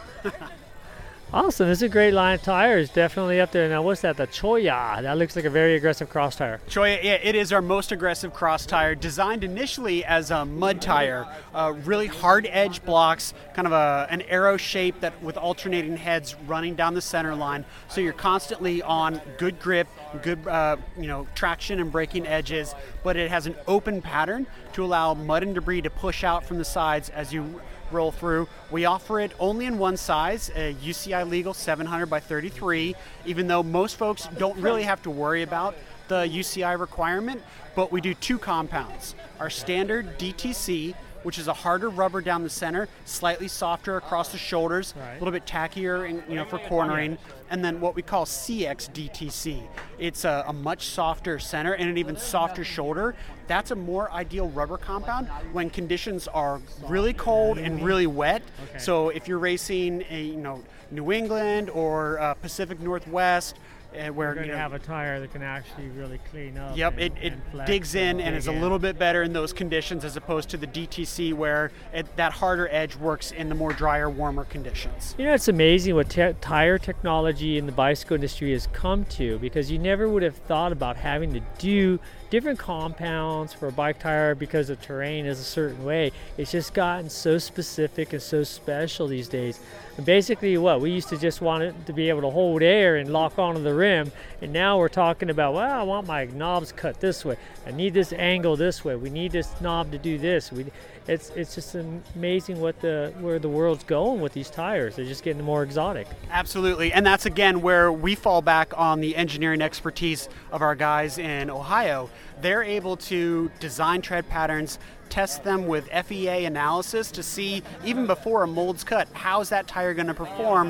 Awesome. This is a great line of tires. Definitely up there. Now, what's that? The Choya. That looks like a very aggressive cross tire. Choya, yeah, it is our most aggressive cross tire, designed initially as a mud tire. Really hard edge blocks, kind of an arrow shape that with alternating heads running down the center line. So you're constantly on good grip, good traction and braking edges, but it has an open pattern to allow mud and debris to push out from the sides as you roll through. We offer it only in one size, a UCI legal 700 by 33, even though most folks don't really have to worry about the UCI requirement, but we do two compounds. Our standard DTC, which is a harder rubber down the center, slightly softer across the shoulders, a little bit tackier for cornering, and then what we call CX DTC. It's a much softer center and an even softer shoulder. That's a more ideal rubber compound when conditions are really cold and really wet. Okay. So if you're racing New England or Pacific Northwest, where you're going to have a tire that can actually really clean up. Yep, it digs in and is a little bit better in those conditions as opposed to the DTC where that harder edge works in the more drier, warmer conditions. It's amazing what tire technology in the bicycle industry has come to, because you never would have thought about having to do different compounds for a bike tire because the terrain is a certain way. It's just gotten so specific and so special these days. And basically we used to just want it to be able to hold air and lock onto the rim, and now we're talking about, I want my knobs cut this way, I need this angle this way, we need this knob to do this. It's just amazing where the world's going with these tires. They're just getting more exotic. Absolutely, and that's again where we fall back on the engineering expertise of our guys in Ohio. They're able to design tread patterns, test them with FEA analysis to see, even before a mold's cut, how's that tire going to perform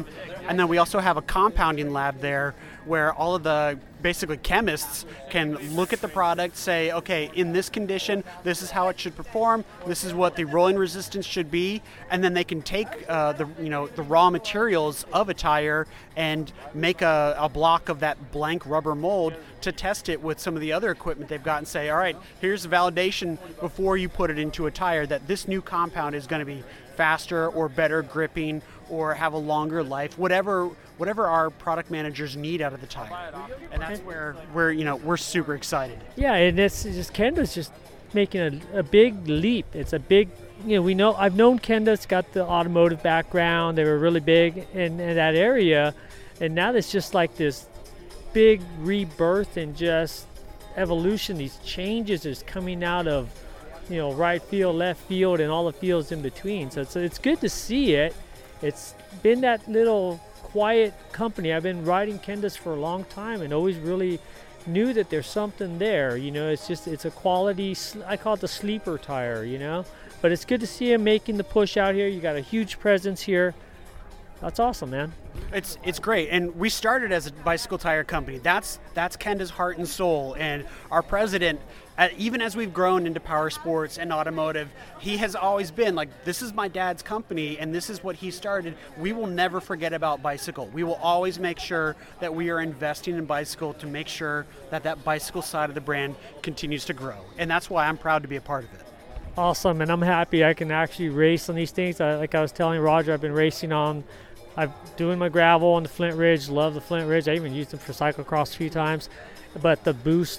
And then we also have a compounding lab there where all of the basically chemists can look at the product, say, okay, in this condition, this is how it should perform, this is what the rolling resistance should be, and then they can take the raw materials of a tire and make a block of that blank rubber mold to test it with some of the other equipment they've got and say, all right, here's the validation before you put it into a tire that this new compound is going to be faster or better gripping or have a longer life, whatever our product managers need out of the tire. And that's where we're super excited. Yeah, and it's just Kenda's just making a big leap. It's a big, I've known Kenda's got the automotive background. They were really big in that area, and now it's just like this big rebirth and just evolution. These changes is coming out of right field, left field, and all the fields in between. So it's good to see it. It's been that little quiet company. I've been riding Kenda's for a long time and always really knew that there's something there. It's a quality, I call it the sleeper tire, But it's good to see him making the push out here. You got a huge presence here. That's awesome, man. It's great, and we started as a bicycle tire company. That's Kenda's heart and soul, and our president, even as we've grown into power sports and automotive, he has always been like, this is my dad's company, and this is what he started. We will never forget about bicycle. We will always make sure that we are investing in bicycle to make sure that bicycle side of the brand continues to grow, and that's why I'm proud to be a part of it. Awesome, and I'm happy I can actually race on these things. Like I was telling Roger, I've been racing on. I'm doing my gravel on the Flint Ridge. Love the Flint Ridge. I even used them for cyclocross a few times. But the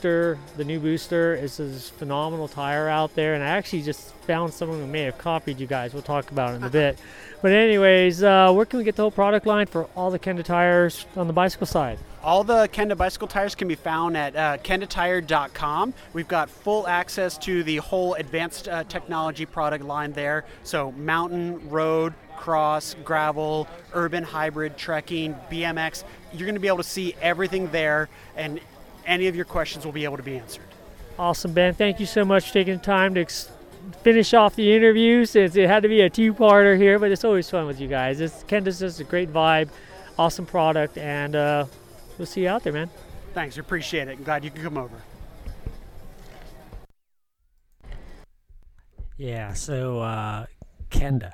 new booster, is this phenomenal tire out there. And I actually just found someone who may have copied you guys. We'll talk about it in a bit. But anyways, where can we get the whole product line for all the Kenda tires on the bicycle side? All the Kenda bicycle tires can be found at kendatire.com. We've got full access to the whole advanced technology product line there. So mountain, road, cross, gravel, urban, hybrid, trekking, BMX. You're going to be able to see everything there, and any of your questions will be able to be answered. Awesome, Ben. Thank you so much for taking the time to finish off the interviews. It had to be a two-parter here, but it's always fun with you guys. Kenda's just a great vibe, awesome product, and we'll see you out there, man. Thanks. Appreciate it. I'm glad you could come over. Yeah, so Kenda.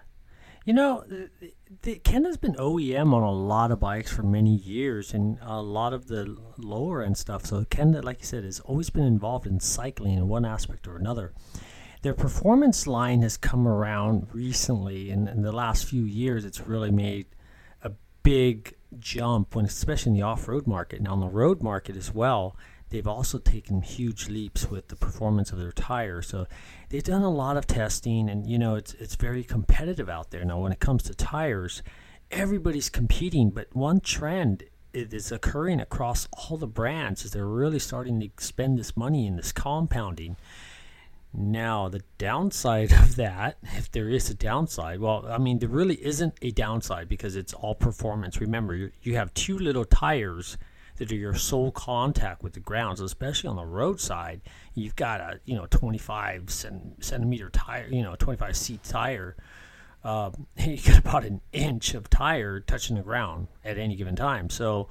Kenda's been OEM on a lot of bikes for many years and a lot of the lower end stuff. So Kenda, like you said, has always been involved in cycling in one aspect or another. Their performance line has come around recently, and in the last few years, it's really made a big jump, especially in the off-road market. Now, on the road market as well, they've also taken huge leaps with the performance of their tires. So they've done a lot of testing, and it's very competitive out there. Now, when it comes to tires, everybody's competing, but one trend is occurring across all the brands is they're really starting to spend this money in this compounding. Now, the downside of that, if there is a downside, there really isn't a downside because it's all performance. Remember, you have two little tires that are your sole contact with the ground. So especially on the roadside, you've got a 25 centimeter tire, 25 seat tire. You got about an inch of tire touching the ground at any given time. So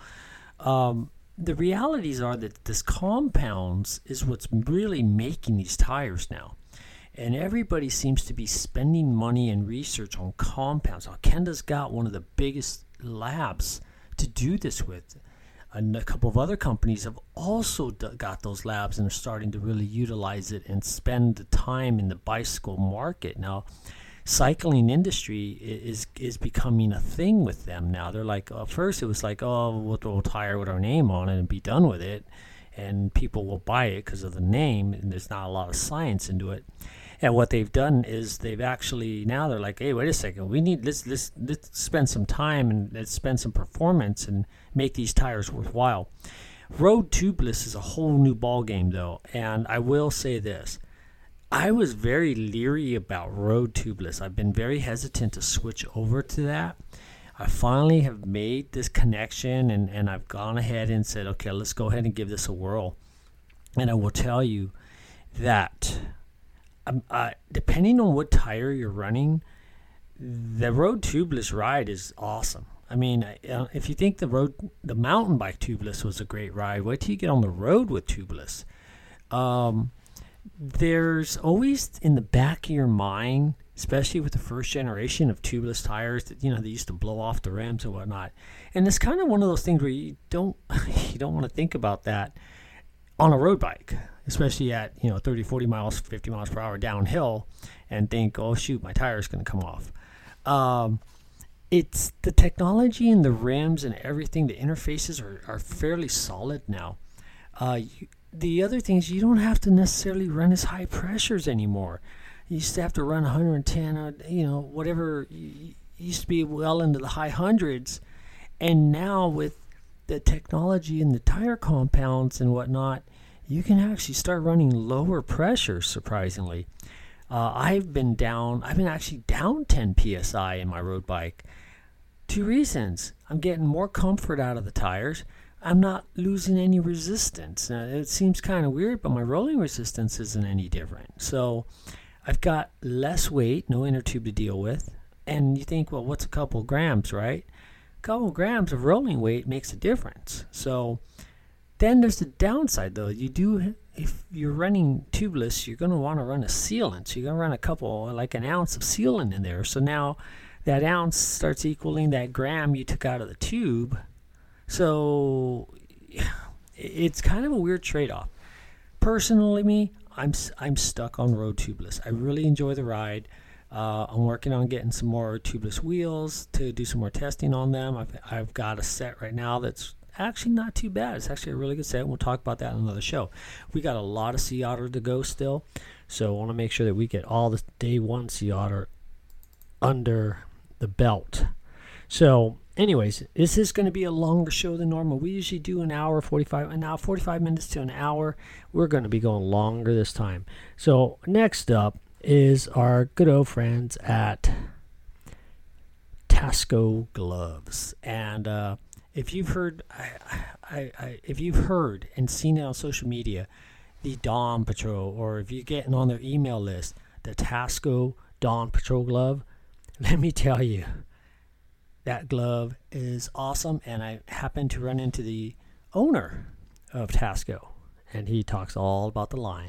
the realities are that this compounds is what's really making these tires now. And everybody seems to be spending money and research on compounds. Now, Kenda's got one of the biggest labs to do this with. And a couple of other companies have also got those labs and are starting to really utilize it and spend the time in the bicycle market. Now, cycling industry is becoming a thing with them now. They're like, first it was like, we'll throw a tire with our name on it and be done with it. And people will buy it because of the name, and there's not a lot of science into it. And what they've done is they're like, hey, wait a second, let's spend some time and let's spend some performance and make these tires worthwhile. Road tubeless is a whole new ball game though, and I will say this. I was very leery about road tubeless. I've been very hesitant to switch over to that. I finally have made this connection and I've gone ahead and said, okay, let's go ahead and give this a whirl. And I will tell you that depending on what tire you're running, the road tubeless ride is awesome. I mean, if you think the mountain bike tubeless was a great ride, wait till you get on the road with tubeless. There's always in the back of your mind, especially with the first generation of tubeless tires that, they used to blow off the rims and whatnot. And it's kind of one of those things where you don't want to think about that on a road bike, especially at, 30, 40 miles, 50 miles per hour downhill, and think, oh shoot, my tire's going to come off. It's the technology and the rims and everything, the interfaces are fairly solid now. The other thing is you don't have to necessarily run as high pressures anymore. You used to have to run 110 or, whatever. You used to be well into the high hundreds. And now with the technology and the tire compounds and whatnot, you can actually start running lower pressures, surprisingly. I've been actually down 10 PSI in my road bike. 2 reasons. I'm getting more comfort out of the tires. I'm not losing any resistance. It seems kind of weird, but my rolling resistance isn't any different. So I've got less weight, no inner tube to deal with. And you think, well, what's a couple grams, right? A couple grams of rolling weight makes a difference. So then there's the downside, though. If you're running tubeless, you're going to want to run a sealant. So you're going to run like an ounce of sealant in there. So now that ounce starts equaling that gram you took out of the tube. So it's kind of a weird trade-off. Personally, I'm stuck on road tubeless. I really enjoy the ride. I'm working on getting some more tubeless wheels to do some more testing on them. I've got a set right now that's actually not too bad. It's actually a really good set. We'll talk about that in another show. We got a lot of Sea Otter to go still, so I want to make sure that we get all the day one Sea Otter under the belt. So anyways, this is going to be a longer show than normal. We usually do an hour, 45 minutes to an hour. We're going to be going longer this time. So next up is our good old friends at Tasco Gloves. And if you've heard and seen it on social media, the Dawn Patrol, or if you're getting on their email list, the Tasco Dawn Patrol glove, let me tell you, that glove is awesome, and I happened to run into the owner of Tasco, and he talks all about the line.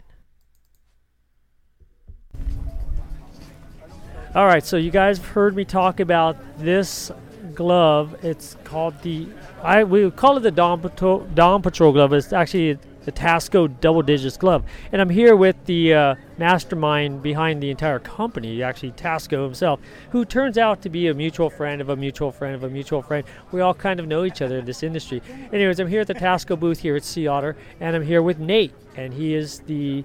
All right, so you guys have heard me talk about this glove. It's called we would call it the Dawn Patrol glove. It's actually the Tasco Double Digits glove. And I'm here with the mastermind behind the entire company, actually Tasco himself, who turns out to be a mutual friend of a mutual friend of a mutual friend. We all kind of know each other in this industry. Anyways, I'm here at the Tasco booth here at Sea Otter, and I'm here with Nate, and he's the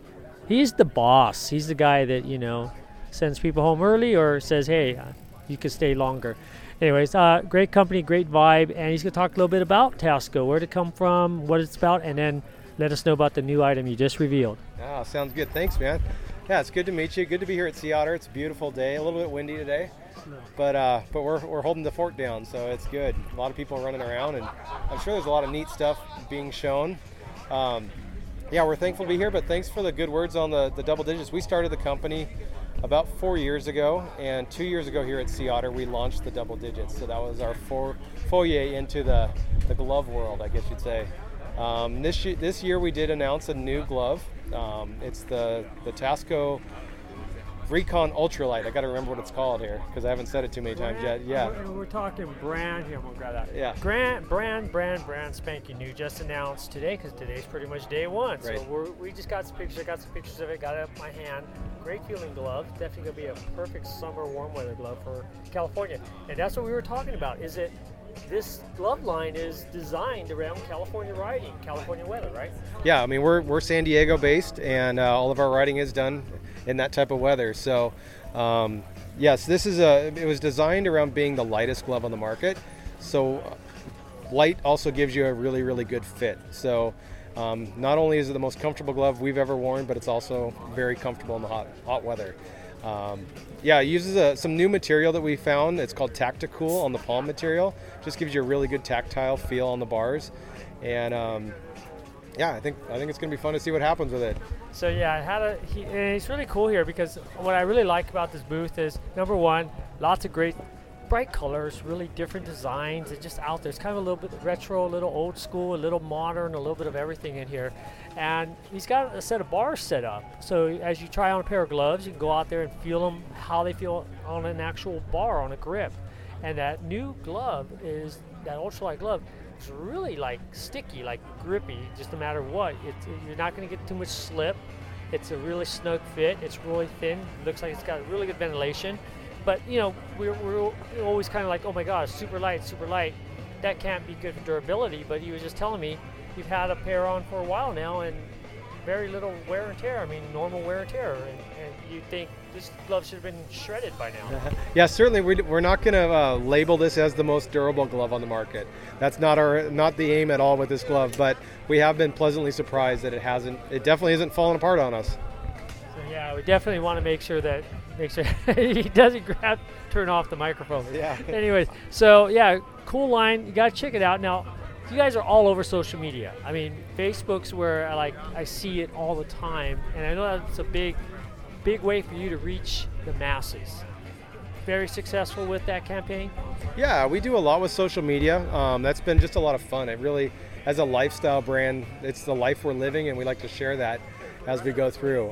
boss. He's the guy that, sends people home early or says, hey, you can stay longer. Anyways, great company, great vibe, and he's going to talk a little bit about Tasco, where to come from, what it's about, and then let us know about the new item you just revealed. Ah, sounds good. Thanks, man. Yeah, it's good to meet you. Good to be here at Sea Otter. It's a beautiful day. A little bit windy today, but we're holding the fort down, so it's good. A lot of people running around, and I'm sure there's a lot of neat stuff being shown. Yeah, we're thankful to be here, but thanks for the good words on the double digits. We started the company about 4 years ago, and 2 years ago here at Sea Otter, we launched the double digits. So that was our foray into the glove world, I guess you'd say. This year we did announce a new glove. It's the Tasco Recon Ultralight. I got to remember what it's called here because I haven't said it too many times yet. Yeah. We're talking brand. Here, I'm gonna grab that. Yeah. Brand spanking new. Just announced today because today's pretty much day one. Right. So we just got some pictures. I got some pictures of it. Got it up in my hand. Great feeling glove. Definitely gonna be a perfect summer warm weather glove for California. And that's what we were talking about. This glove line is designed around California riding, California weather, right? Yeah, I mean we're San Diego based, and all of our riding is done in that type of weather. So, yes, it was designed around being the lightest glove on the market. So, light also gives you a really, really good fit. So, not only is it the most comfortable glove we've ever worn, but it's also very comfortable in the hot weather. Yeah, it uses some new material that we found. It's called Tacticool on the palm material. Just gives you a really good tactile feel on the bars, and yeah, I think it's going to be fun to see what happens with it. So yeah, it's really cool here because what I really like about this booth is, number one, lots of great bright colors, really different designs. It's just out there. It's kind of a little bit retro, a little old school, a little modern, a little bit of everything in here. And he's got a set of bars set up. So as you try on a pair of gloves, you can go out there and feel them, how they feel on an actual bar, on a grip. And that new glove is, that ultralight glove, is really like sticky, like grippy, just no matter what. You're not going to get too much slip. It's a really snug fit. It's really thin. Looks like it's got really good ventilation. But, you know, we're always kind of like, oh my gosh, super light, super light. That can't be good for durability. But he was just telling me, you've had a pair on for a while now and very little wear and tear. I mean, normal wear and tear. And you think this glove should have been shredded by now. Yeah, certainly we're not going to label this as the most durable glove on the market. That's not the aim at all with this glove. But we have been pleasantly surprised that it definitely isn't falling apart on us. So yeah, we definitely want to make sure he doesn't turn off the microphone. Yeah. Anyways, so yeah, cool line. You got to check it out. Now, you guys are all over social media. I mean, Facebook's where I see it all the time, and I know that's a big way for you to reach the masses. Very successful with that campaign? Yeah, we do a lot with social media. That's been just a lot of fun. It really, as a lifestyle brand, it's the life we're living, and we like to share that as we go through.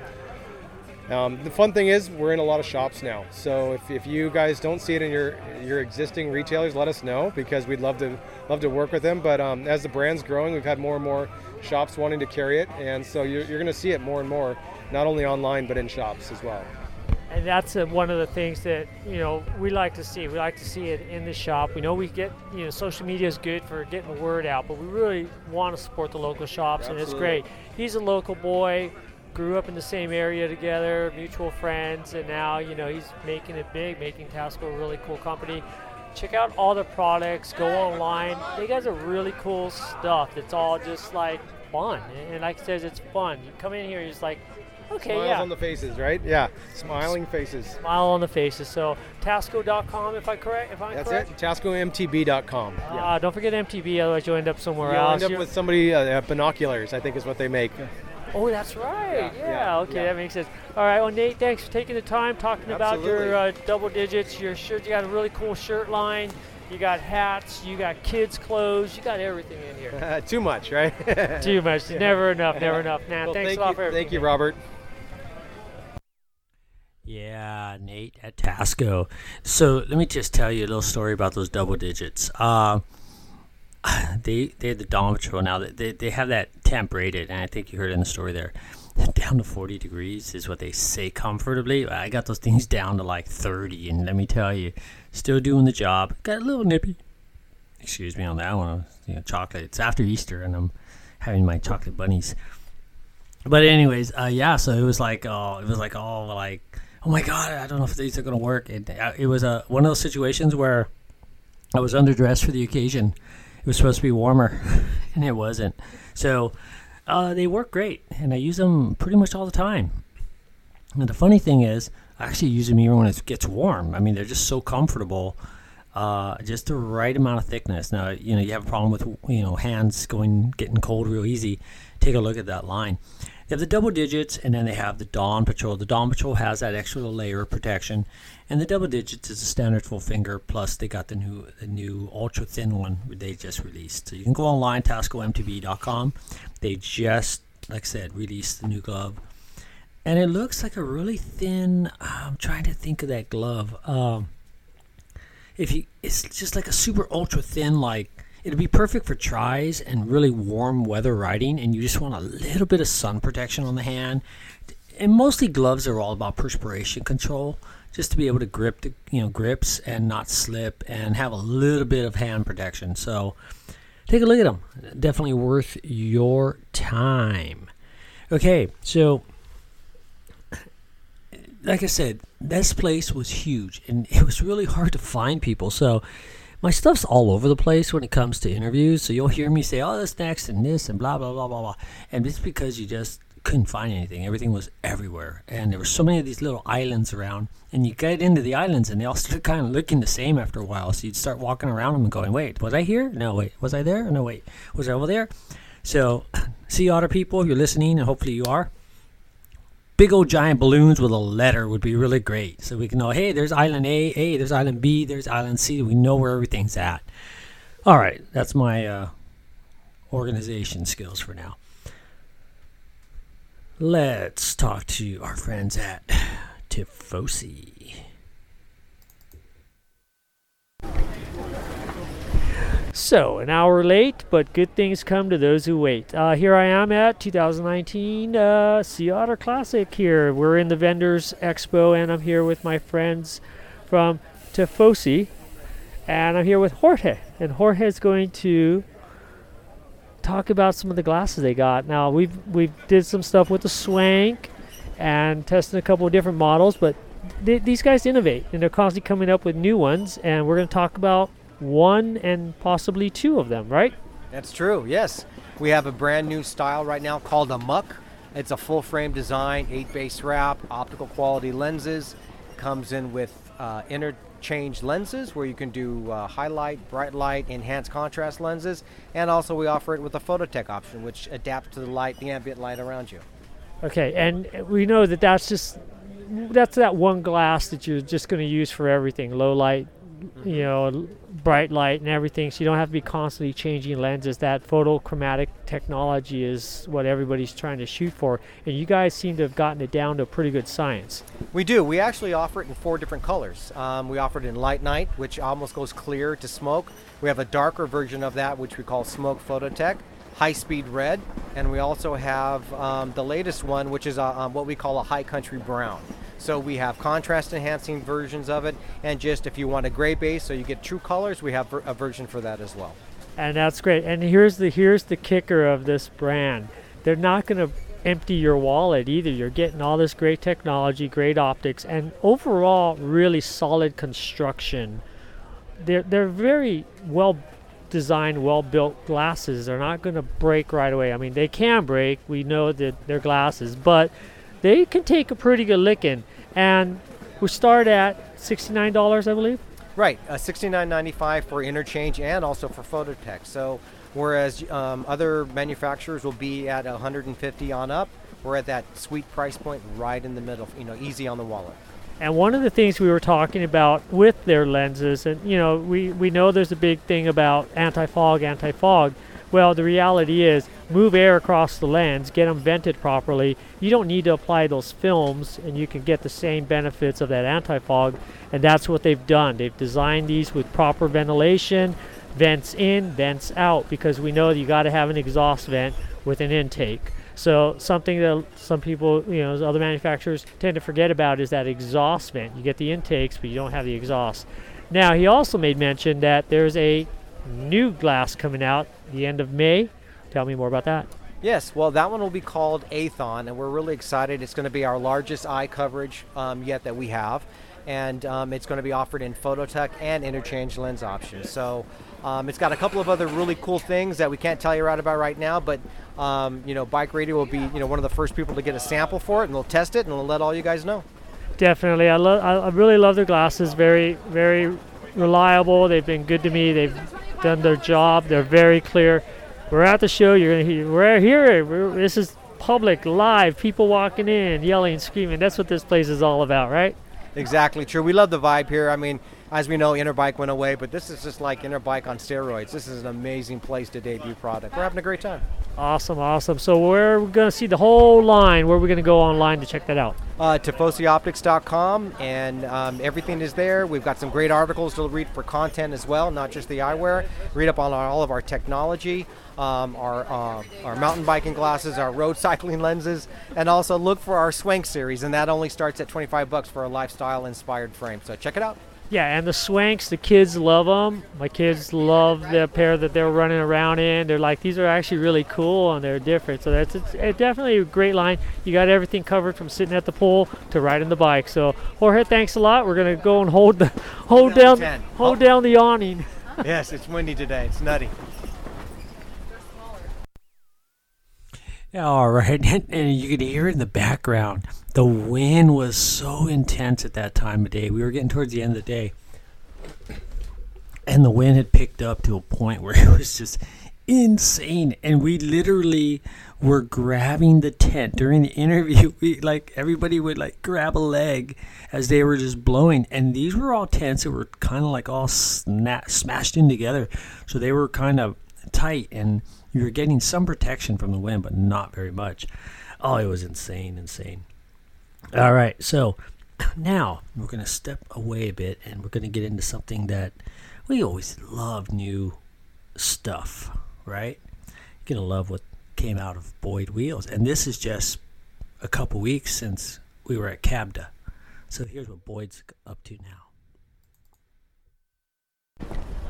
The fun thing is we're in a lot of shops now. So if you guys don't see it in your existing retailers, let us know, because we'd love to work with them. But as the brand's growing, we've had more and more shops wanting to carry it, and so you're going to see it more and more, not only online but in shops as well. And that's one of the things that, you know, we like to see. We like to see it in the shop. We know social media is good for getting the word out, but we really want to support the local shops. Absolutely. And it's great. He's a local boy, grew up in the same area together, mutual friends, and now, you know, he's making it big, making Tasco a really cool company. Check out all the products, go online. They guys are really cool stuff. It's all just like fun. And like I said, it's fun. You come in here, you're just like, okay, Smiles on the faces, right? Yeah, smiling faces. Smile on the faces. So Tasco.com, if I'm correct? That's it, TascoMTB.com. Don't forget MTB, otherwise you'll end up somewhere You'll else. End up with somebody, binoculars, I think is what they make. Oh, that's right. Yeah. Okay, yeah. That makes sense. All right, well, Nate, thanks for taking the time, talking about your double digits, your shirt. You got a really cool shirt line. You got hats, you got kids' clothes, you got everything in here. Too much, right? Too much. Yeah. Never enough. Nah, well, thanks a lot for everything. Thank you, Robert. Yeah, Nate at Tasco. So let me just tell you a little story about those double digits. They had the Dawn Patrol now. They have that temp rated, and I think you heard in the story there, down to 40 degrees is what they say comfortably. I got those things down to like 30, and let me tell you, still doing the job. Got a little nippy. Excuse me on that one. Chocolate. It's after Easter, and I'm having my chocolate bunnies. But anyways, yeah. So it was like, oh my God, I don't know if these are gonna work. It was one of those situations where I was underdressed for the occasion. It was supposed to be warmer, and it wasn't. So they work great, and I use them pretty much all the time. And the funny thing is, I actually use them even when it gets warm. I mean, they're just so comfortable, just the right amount of thickness. Now, you have a problem with, hands getting cold real easy. Take a look at that line. They have the double digits, and then they have the Dawn Patrol. The Dawn Patrol has that extra layer of protection, and the double digits is a standard full finger. Plus, they got the new ultra thin one they just released. So you can go online, TascoMTB.com. They just, like I said, released the new glove, and it looks like a really thin. I'm trying to think of that glove. It's just like a super ultra thin, like. It'd be perfect for tries and really warm weather riding, and you just want a little bit of sun protection on the hand. And mostly gloves are all about perspiration control, just to be able to grip the grips and not slip and have a little bit of hand protection. So take a look at them. Definitely worth your time. Okay, so like I said, this place was huge, and it was really hard to find people. So my stuff's all over the place when it comes to interviews, so you'll hear me say, oh, this next and this and blah, blah, blah, blah, blah. And it's because you just couldn't find anything. Everything was everywhere. And there were so many of these little islands around, and you get into the islands, and they all start kind of looking the same after a while. So you'd start walking around them and going, wait, was I here? No, wait. Was I there? No, wait. Was I over there? So, Sea Otter people, if you're listening, and hopefully you are, big old giant balloons with a letter would be really great. So we can know, hey, there's island A, hey, there's island B, there's island C. We know where everything's at. All right, that's my organization skills for now. Let's talk to our friends at Tifosi. So, an hour late, but good things come to those who wait. Here I am at 2019 Sea Otter Classic here. We're in the Vendors Expo, and I'm here with my friends from Tifosi. And I'm here with Jorge. And Jorge is going to talk about some of the glasses they got. Now, we've did some stuff with the Swank and tested a couple of different models, but these guys innovate, and they're constantly coming up with new ones, and we're going to talk about one and possibly two of them, right? That's true, yes. We have a brand new style right now called a Muck. It's a full frame design, 8-base wrap, optical quality lenses. Comes in with interchange lenses where you can do highlight, bright light, enhanced contrast lenses. And also we offer it with a Phototech option, which adapts to the light, the ambient light around you. Okay, and we know that that's that one glass that you're just going to use for everything, low light, bright light and everything, so you don't have to be constantly changing lenses. That photochromatic technology is what everybody's trying to shoot for, and you guys seem to have gotten it down to a pretty good science. We do. We actually offer it in 4 different colors. We offer it in light night, which almost goes clear to smoke. We have a darker version of that, which we call Smoke Phototech, high-speed red, and we also have the latest one, which is what we call a high country brown. So we have contrast-enhancing versions of it, and just if you want a gray base so you get true colors, we have a version for that as well. And that's great. And here's the kicker of this brand. They're not going to empty your wallet either. You're getting all this great technology, great optics, and overall really solid construction. They're very well designed, well built glasses. They're not going to break right away. I mean, they can break. We know that they're glasses, but they can take a pretty good licking. And we start at $69, I believe. Right, $69.95 for interchange and also for Phototech. So whereas other manufacturers will be at $150 on up, we're at that sweet price point right in the middle, easy on the wallet. And one of the things we were talking about with their lenses, and we know there's a big thing about anti-fog. Well, the reality is, move air across the lens, get them vented properly. You don't need to apply those films, and you can get the same benefits of that anti-fog, and that's what they've done. They've designed these with proper ventilation, vents in, vents out, because we know that you got to have an exhaust vent with an intake. So something that some people, other manufacturers tend to forget about is that exhaust vent. You get the intakes, but you don't have the exhaust. Now, he also made mention that there's a new glass coming out the end of May. Tell me more about that. Yes, well, that one will be called Aethon, and we're really excited. It's going to be our largest eye coverage yet that we have, and it's going to be offered in Phototech and interchange lens options. So it's got a couple of other really cool things that we can't tell you about right now, but Bike Radio will be one of the first people to get a sample for it, and we'll test it, and we'll let all you guys know. Definitely. I really love their glasses. Very, very reliable. They've been good to me. They've done their job. They're very clear. We're at the show. You're gonna hear. We're here. This is public, live. People walking in, yelling, screaming. That's what this place is all about, right? Exactly true. We love the vibe here. I mean, as we know, Interbike went away, but this is just like Interbike on steroids. This is an amazing place to debut product. We're having a great time. Awesome. So we're going to see the whole line. Where are we going to go online to check that out? TifosiOptics.com, and everything is there. We've got some great articles to read for content as well, not just the eyewear. Read up on all of our technology, our mountain biking glasses, our road cycling lenses, and also look for our Swank series, and that only starts at $25 for a lifestyle-inspired frame. So check it out. Yeah, and the Swanks, the kids love them. My kids love the pair that they're running around in. They're like, these are actually really cool and they're different. So it's definitely a great line. You got everything covered from sitting at the pool to riding the bike. So Jorge, thanks a lot. We're gonna go and hold down the awning. Yes, it's windy today. It's nutty. All right, and you could hear it in the background. The wind was so intense at that time of day. We were getting towards the end of the day, and the wind had picked up to a point where it insane. And we literally were grabbing the tent during the interview. Everybody would grab a leg as they were just blowing. And these were all tents that were kind of all smashed in together. So they were kind of tight, and you were getting some protection from the wind, but not very much. Oh, it was insane. All right, so now we're going to step away a bit, and we're going to get into something that we always love, new stuff, right? You're going to love what came out of Boyd Wheels. And this is just a couple weeks since we were at CABDA. So here's what Boyd's up to now.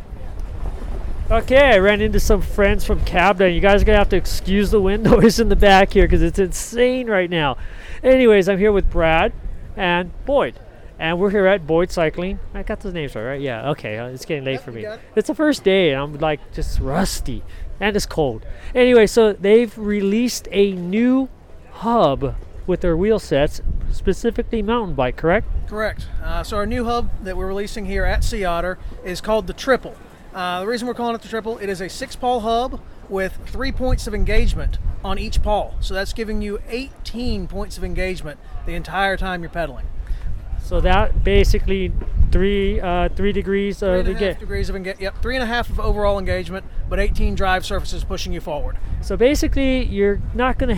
Okay, I ran into some friends from CABDA, and you guys are going to have to excuse the wind noise in the back here because it's insane right now. Anyways, I'm here with Brad and Boyd, and we're here at Boyd Cycling. I got the names right? Yeah, okay, it's getting late for me. It's the first day, and I'm just rusty, and it's cold. Anyway, so they've released a new hub with their wheel sets, specifically mountain bike, correct? Correct. So our new hub that we're releasing here at Sea Otter is called the Triple. The reason we're calling it the Triple, it is a 6-pawl hub with 3 points of engagement on each pawl. So that's giving you 18 points of engagement the entire time you're pedaling. So that basically 3 degrees of engagement. 3.5 degrees of engagement. Yep, 3.5 of overall engagement, but 18 drive surfaces pushing you forward. So basically, you're not going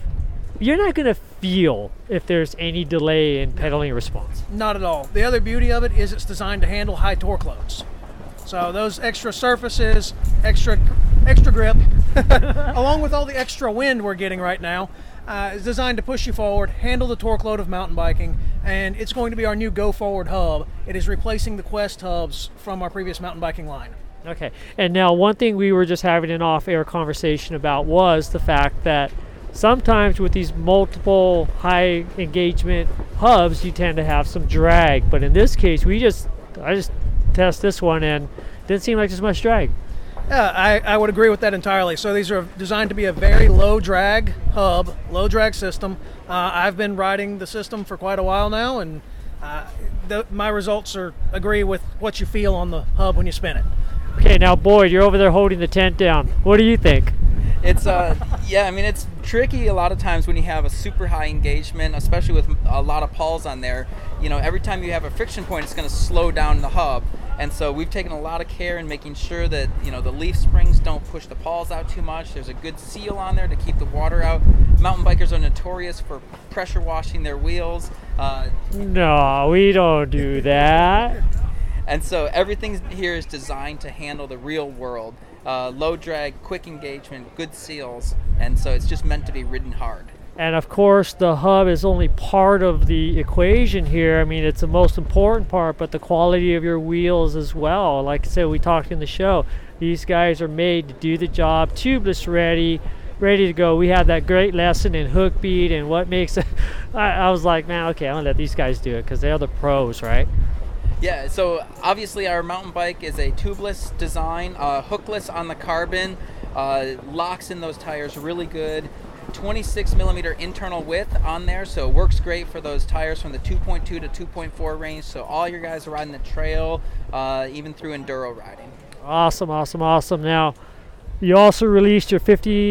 to feel if there's any delay in pedaling response. Not at all. The other beauty of it is it's designed to handle high torque loads. So those extra surfaces, extra grip, along with all the extra wind we're getting right now, is designed to push you forward, handle the torque load of mountain biking, and it's going to be our new Go Forward hub. It is replacing the Quest hubs from our previous mountain biking line. Okay, and now one thing we were just having an off-air conversation about was the fact that sometimes with these multiple high engagement hubs, you tend to have some drag, but in this case, I just test this one and didn't seem like there's much drag. Yeah, I would agree with that entirely. So these are designed to be a very low drag hub, low drag system. I've been riding the system for quite a while now, and my results agree with what you feel on the hub when you spin it. Okay, now Boyd, you're over there holding the tent down. What do you think? It's it's tricky a lot of times when you have a super high engagement, especially with a lot of pawls on there. Every time you have a friction point, it's going to slow down the hub. And so we've taken a lot of care in making sure that, the leaf springs don't push the pawls out too much. There's a good seal on there to keep the water out. Mountain bikers are notorious for pressure washing their wheels. No, we don't do that. And so everything here is designed to handle the real world. Low drag, quick engagement, good seals, and so it's just meant to be ridden hard. And of course, the hub is only part of the equation here. I mean, it's the most important part, but the quality of your wheels as well. Like I said, we talked in the show, these guys are made to do the job, tubeless ready to go. We had that great lesson in hook beat and what makes it. I was like, man, okay, I'm gonna let these guys do it because they're the pros, right? Yeah, so obviously our mountain bike is a tubeless design, hookless on the carbon, locks in those tires really good, 26 millimeter internal width on there, so it works great for those tires from the 2.2 to 2.4 range, so all your guys are riding the trail, even through enduro riding. Awesome. Now, you also released your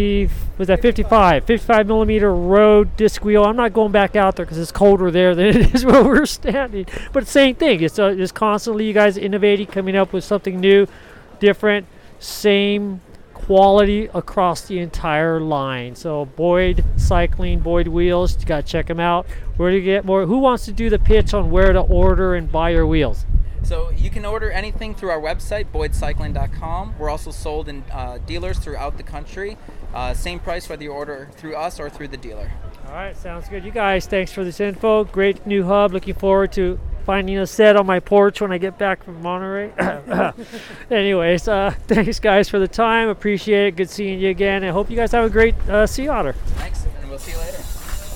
55 millimeter road disc wheel. I'm not going back out there because it's colder there than it is where we're standing. But same thing. It's constantly you guys innovating, coming up with something new, different, same quality across the entire line. So Boyd Cycling, Boyd Wheels, you got to check them out. Where to get more? Who wants to do the pitch on where to order and buy your wheels? So you can order anything through our website, boydcycling.com. We're also sold in dealers throughout the country. Same price whether you order through us or through the dealer. All right, sounds good. You guys, thanks for this info. Great new hub. Looking forward to finding a set on my porch when I get back from Monterey. Anyways, thanks guys for the time. Appreciate it. Good seeing you again. I hope you guys have a great Sea Otter. Thanks, and we'll see you later.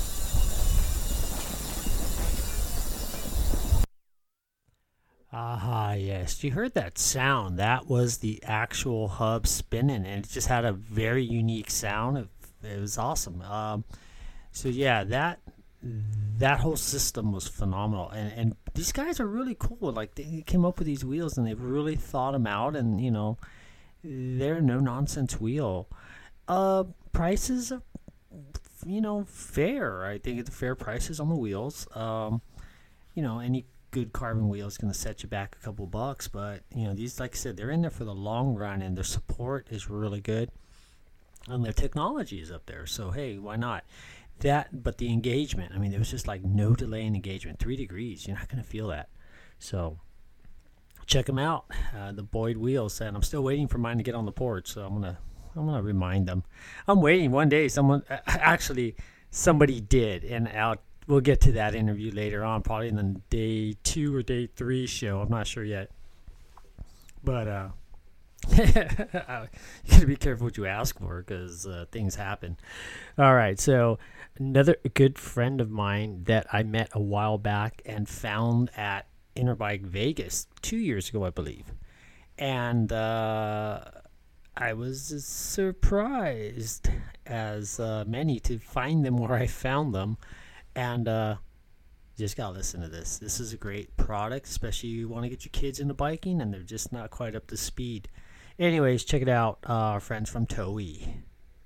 Yes, you heard that sound. That was the actual hub spinning, and it just had a very unique sound. It was awesome. So yeah, that whole system was phenomenal, and these guys are really cool. Like, they came up with these wheels and they've really thought them out, and they're a no-nonsense wheel. Prices are, fair. I think it's fair prices on the wheels. Any good carbon wheel is going to set you back a couple bucks, but these, like I said, they're in there for the long run, and their support is really good, and their technology is up there. So hey, why not? But the engagement, there was just like no delay in engagement. 3 degrees, you're not going to feel that. So check them out, the Boyd wheels, and I'm still waiting for mine to get on the porch, so I'm gonna remind them. I'm waiting. One day somebody did, and we'll get to that interview later on, probably in the day 2 or day 3 show. I'm not sure yet, but you gotta be careful what you ask for, because things happen. All right, so another good friend of mine that I met a while back and found at Interbike Vegas 2 years ago, I believe, and I was surprised, as many, to find them where I found them, and just gotta listen to this. This is a great product, especially if you want to get your kids into biking and they're just not quite up to speed. Anyways, check it out, our friends from Toei.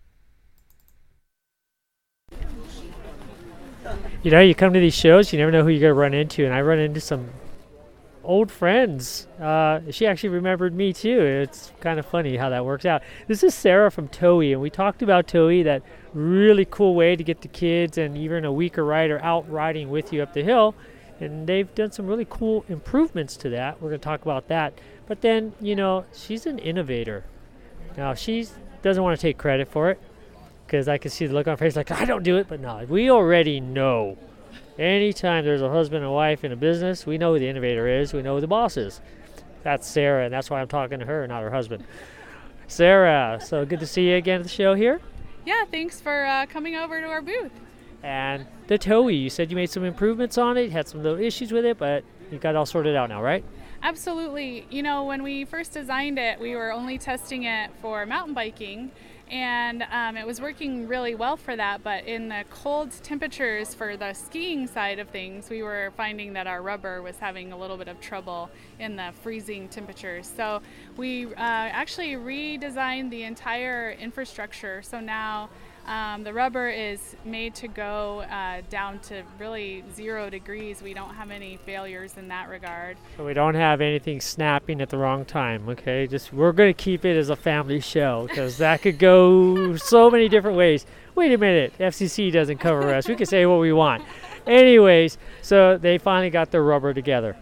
You come to these shows, you never know who you're going to run into, and I run into some old friends. She actually remembered me too. It's kind of funny how that works out. This is Sarah from Toei, and we talked about Toei, that really cool way to get the kids and even a weaker rider out riding with you up the hill, and they've done some really cool improvements to that. We're going to talk about that. But then, she's an innovator. Now, she doesn't want to take credit for it, because I can see the look on her face like, I don't do it. But no, we already know. Anytime there's a husband and wife in a business, we know who the innovator is. We know who the boss is. That's Sarah, and that's why I'm talking to her, not her husband. Sarah, so good to see you again at the show here. Yeah, thanks for coming over to our booth. And the Toei, you said you made some improvements on it, had some little issues with it, but you got it all sorted out now, right? Absolutely. When we first designed it, we were only testing it for mountain biking, and it was working really well for that, but in the cold temperatures for the skiing side of things, we were finding that our rubber was having a little bit of trouble in the freezing temperatures. So we actually redesigned the entire infrastructure, so now the rubber is made to go down to really 0 degrees. We don't have any failures in that regard. So we don't have anything snapping at the wrong time, okay? We're going to keep it as a family show, because that could go so many different ways. Wait a minute, FCC doesn't cover us. We can say what we want. Anyways, so they finally got their rubber together.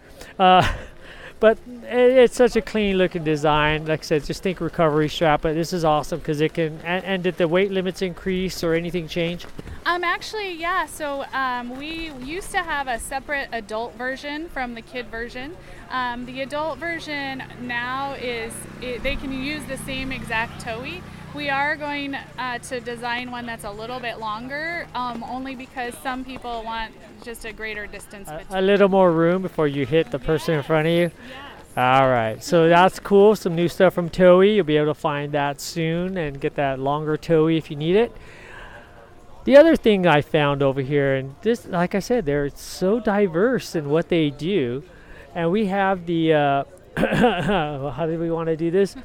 But it's such a clean looking design. Like I said, just think recovery strap, but this is awesome because it can, and did the weight limits increase or anything change? Actually, yeah. So we used to have a separate adult version from the kid version. The adult version now they can use the same exact Toei. We are going to design one that's a little bit longer, only because some people want just a greater distance. A little more room before you hit the person in front of you? Yes. All right, so that's cool. Some new stuff from Toei. You'll be able to find that soon and get that longer Toei if you need it. The other thing I found over here, and this, like I said, they're so diverse in what they do, and we have the how do we want to do this?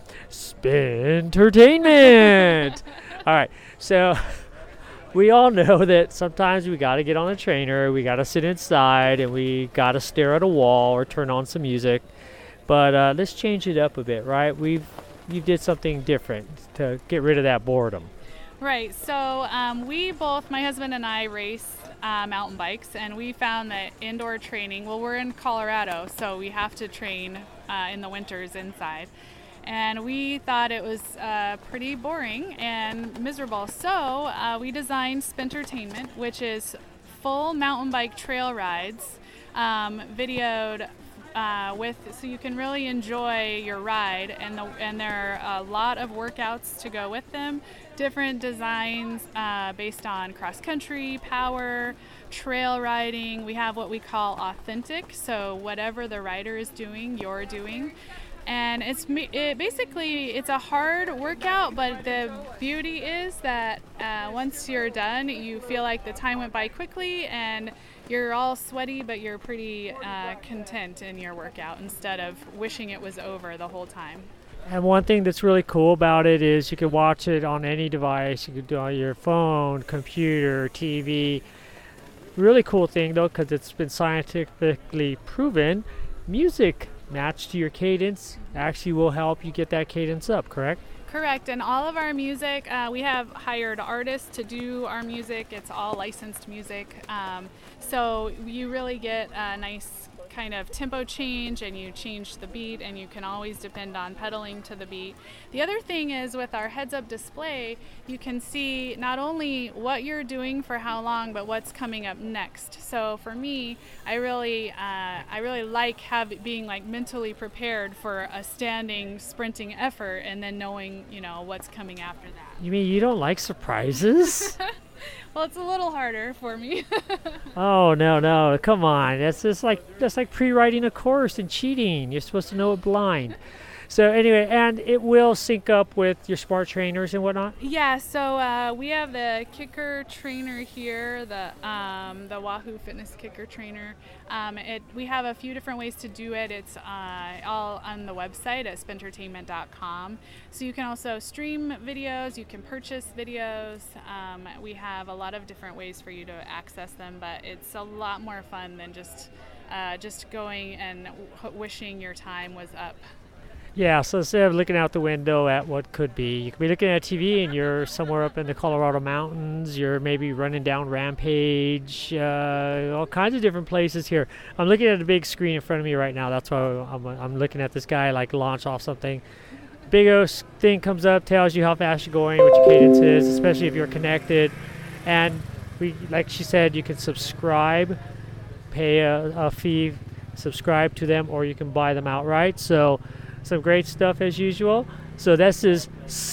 Spin-tertainment. All right, so we all know that sometimes we got to get on a trainer, we got to sit inside, and we got to stare at a wall or turn on some music. But let's change it up a bit, right? You did something different to get rid of that boredom. Right. So we both, my husband and I, race mountain bikes, and we found that indoor training, well, we're in Colorado, so we have to train in the winters inside. And we thought it was pretty boring and miserable. So we designed Spin-tertainment, which is full mountain bike trail rides, videoed so you can really enjoy your ride. And there are a lot of workouts to go with them, different designs based on cross country, power, trail riding. We have what we call authentic, so whatever the rider is doing, you're doing. And it's a hard workout, but the beauty is that once you're done, you feel like the time went by quickly and you're all sweaty, but you're pretty content in your workout instead of wishing it was over the whole time. And one thing that's really cool about it is you can watch it on any device. You can do it on your phone, computer, TV. Really cool thing though, because it's been scientifically proven, music matched to your cadence actually will help you get that cadence up, correct? Correct, and all of our music, we have hired artists to do our music. It's all licensed music. So you really get a nice kind of tempo change, and you change the beat, and you can always depend on pedaling to the beat. The other thing is with our heads-up display, you can see not only what you're doing for how long, but what's coming up next. So for me, I really like being like mentally prepared for a standing sprinting effort, and then knowing what's coming after that. You mean you don't like surprises? Well, it's a little harder for me. Oh no, come on. That's like pre-writing a course and cheating. You're supposed to know it blind. So anyway, and it will sync up with your smart trainers and whatnot? Yeah, so we have the Kicker trainer here, the Wahoo Fitness Kicker trainer. We have a few different ways to do it. It's all on the website at spintertainment.com. So you can also stream videos, you can purchase videos. We have a lot of different ways for you to access them, but it's a lot more fun than just going and wishing your time was up. Yeah, so instead of looking out the window at what could be, you could be looking at TV and you're somewhere up in the Colorado mountains. You're maybe running down Rampage, all kinds of different places here. I'm looking at a big screen in front of me right now. That's why I'm looking at this guy like launch off something. Big O thing comes up, tells you how fast you're going, what your cadence is, especially if you're connected. And like she said, you can subscribe, pay a fee, subscribe to them, or you can buy them outright. So some great stuff as usual. So this is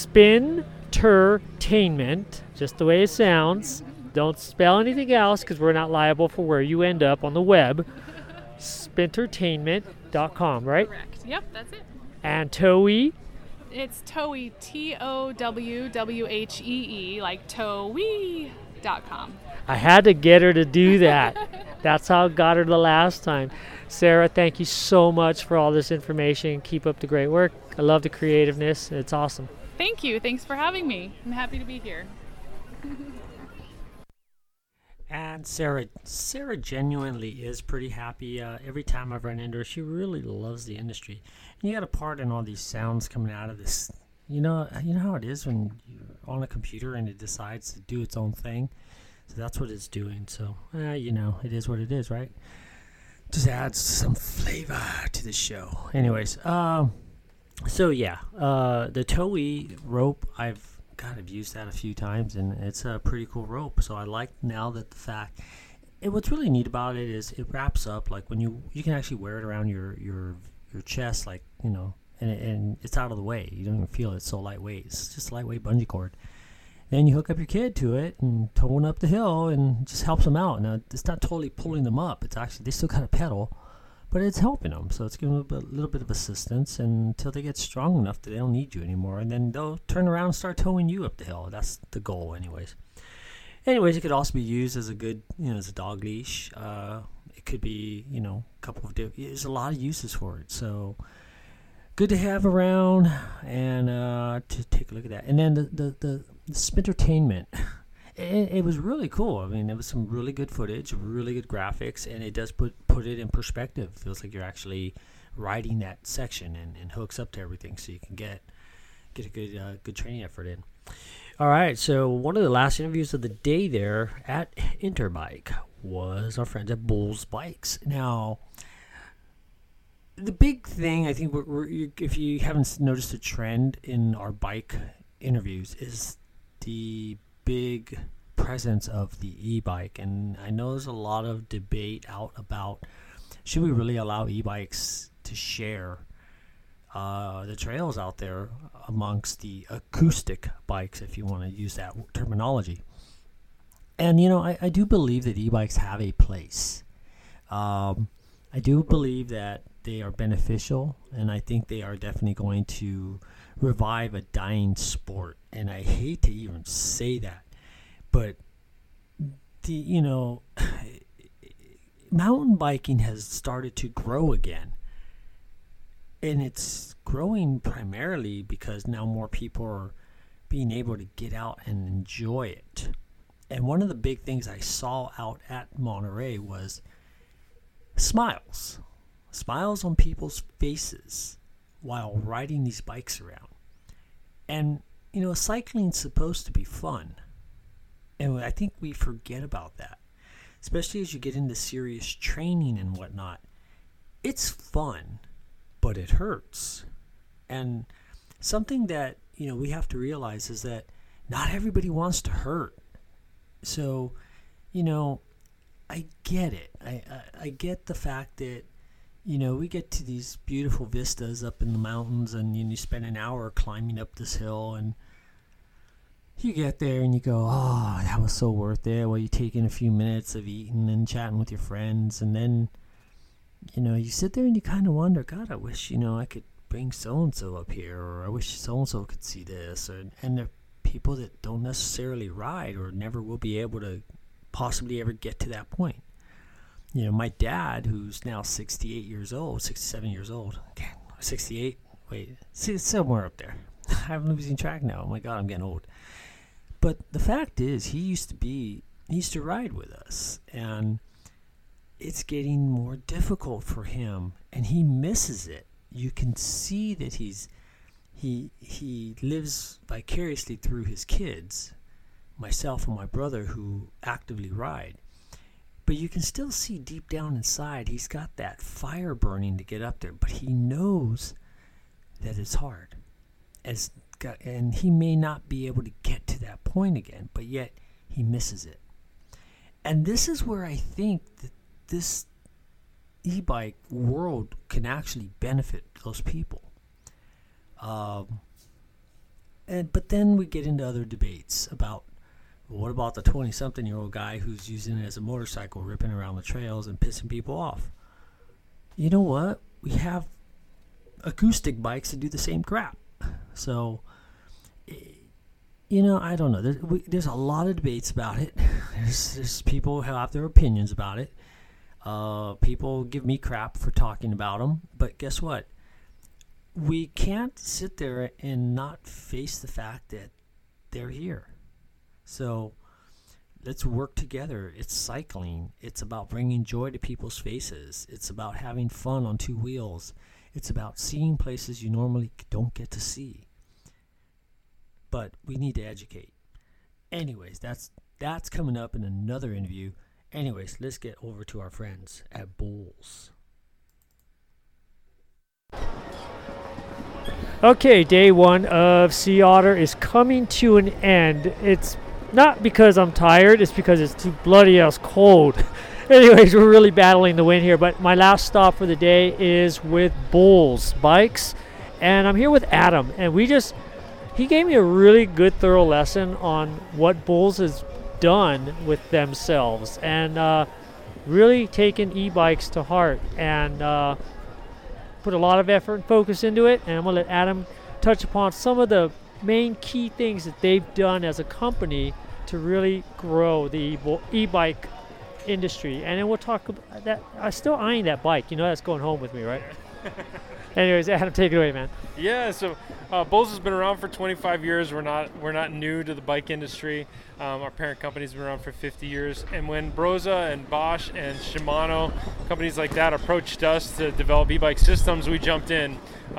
Spintertainment, just the way it sounds. Don't spell anything else because we're not liable for where you end up on the web. Spintertainment.com, right? Correct. Yep, that's it. And Towhee? It's Towhee, Towwhee, like Towhee.com. I had to get her to do that. That's how I got her the last time. Sarah, thank you so much for all this information. Keep up the great work. I love the creativeness. It's awesome. Thank you. Thanks for having me. I'm happy to be here. And Sarah genuinely is pretty happy. Every time I've run into her, she really loves the industry. And you got a part in all these sounds coming out of this. You know how it is when you're on a computer and it decides to do its own thing. So that's what it's doing. So, it is what it is, right? Just adds some flavor to the show. Anyways, the Towhee rope, I've used that a few times, and it's a pretty cool rope. So I like now that the fact, what's really neat about it is it wraps up, like when you can actually wear it around your chest, like, and it's out of the way. You don't even feel it. It's so lightweight. It's just a lightweight bungee cord. Then you hook up your kid to it and tow them up the hill, and it just helps them out. Now, it's not totally pulling them up. It's actually, they still got to pedal, but it's helping them. So it's giving them a little bit of assistance until they get strong enough that they don't need you anymore. And then they'll turn around and start towing you up the hill. That's the goal anyways. It could also be used as a good, as a dog leash. It could be, a couple of different, there's a lot of uses for it. So good to have around, and to take a look at that. And then the Spintertainment, it was really cool. I mean, it was some really good footage, really good graphics, and it does put it in perspective. It feels like you're actually riding that section, and hooks up to everything, so you can get a good training effort in. All right, so one of the last interviews of the day there at Interbike was our friends at Bulls Bikes. Now, the big thing, I think, if you haven't noticed a trend in our bike interviews, is the big presence of the e-bike. And I know there's a lot of debate out about, should we really allow e-bikes to share the trails out there amongst the acoustic bikes, if you want to use that terminology. And, I do believe that e-bikes have a place. I do believe that they are beneficial, and I think they are definitely going to revive a dying sport. And I hate to even say that, but mountain biking has started to grow again. And it's growing primarily because now more people are being able to get out and enjoy it. And one of the big things I saw out at Monterey was smiles on people's faces while riding these bikes around. And, cycling's supposed to be fun. And I think we forget about that, especially as you get into serious training and whatnot. It's fun, but it hurts. And something that, we have to realize is that not everybody wants to hurt. So, I get it. I get the fact that, we get to these beautiful vistas up in the mountains, and you spend an hour climbing up this hill, and you get there and you go, oh, that was so worth it. Well, you take in a few minutes of eating and chatting with your friends, and then, you sit there and you kind of wonder, God, I wish, I could bring so-and-so up here, or I wish so-and-so could see this. And there are people that don't necessarily ride or never will be able to possibly ever get to that point. My dad, who's now 67 years old, 68, somewhere up there. I'm losing track now. Oh my God, I'm getting old. But the fact is, he used to ride with us, and it's getting more difficult for him, and he misses it. You can see that he lives vicariously through his kids, myself and my brother, who actively ride. But you can still see deep down inside, he's got that fire burning to get up there, but he knows that it's hard. And he may not be able to get to that point again, but yet he misses it. And this is where I think that this e-bike world can actually benefit those people. But then we get into other debates about, what about the 20-something-year-old guy who's using it as a motorcycle, ripping around the trails and pissing people off? You know what? We have acoustic bikes that do the same crap. So, I don't know. There's a lot of debates about it. There's people who have their opinions about it. People give me crap for talking about them. But guess what? We can't sit there and not face the fact that they're here. So let's work together. It's cycling. It's about bringing joy to people's faces. It's about having fun on two wheels. It's about seeing places you normally don't get to see. But we need to educate. Anyways, that's coming up in another interview. Anyways, let's get over to our friends at Bulls. Okay, day one of Sea Otter is coming to an end. It's not because I'm tired, it's because it's too bloody ass cold. Anyways, we're really battling the wind here, but my last stop for the day is with Bulls Bikes, and I'm here with Adam, and he gave me a really good, thorough lesson on what Bulls has done with themselves, and really taken e-bikes to heart, and put a lot of effort and focus into it. And I'm going to let Adam touch upon some of the main key things that they've done as a company to really grow the e-bike industry. And then we'll talk about that. I'm still eyeing that bike. That's going home with me, right? Anyways, Adam, take it away, man. Yeah, so Bulls has been around for 25 years. We're not new to the bike industry. Our parent company's been around for 50 years. And when Brose and Bosch and Shimano, companies like that, approached us to develop e-bike systems, we jumped in.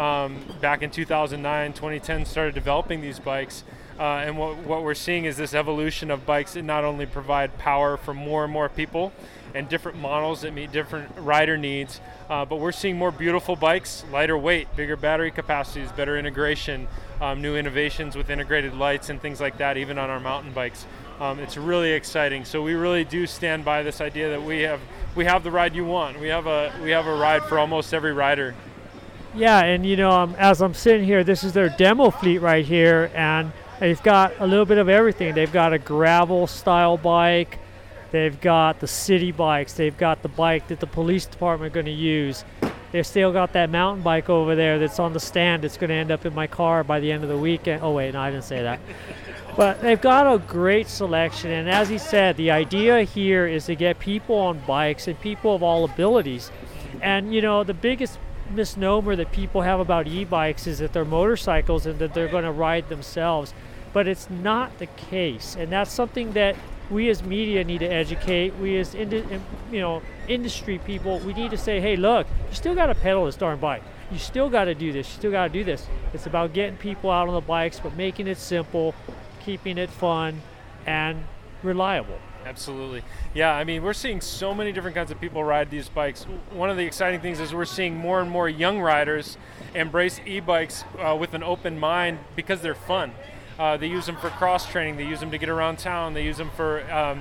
Back in 2009, 2010, started developing these bikes. And what we're seeing is this evolution of bikes that not only provide power for more and more people and different models that meet different rider needs, but we're seeing more beautiful bikes, lighter weight, bigger battery capacities, better integration, new innovations with integrated lights and things like that, even on our mountain bikes. It's really exciting. So we really do stand by this idea that we have the ride you want. We have a ride for almost every rider. Yeah, and as I'm sitting here, this is their demo fleet right here, and they've got a little bit of everything. They've got a gravel style bike. They've got the city bikes. They've got the bike that the police department are going to use. They've still got that mountain bike over there that's on the stand. It's going to end up in my car by the end of the weekend. Oh, wait, no, I didn't say that. But they've got a great selection. And as he said, the idea here is to get people on bikes and people of all abilities. And, the biggest misnomer that people have about e-bikes is that they're motorcycles and that they're going to ride themselves, but it's not the case, and that's something that we as media need to educate. We as industry people, we need to say, hey, look, you still got to pedal this darn bike. You still got to do this. You still got to do this. It's about getting people out on the bikes, but making it simple, keeping it fun, and reliable. Absolutely. Yeah, I mean, we're seeing so many different kinds of people ride these bikes. One of the exciting things is we're seeing more and more young riders embrace e-bikes with an open mind because they're fun. They use them for cross training. They use them to get around town. They use them for,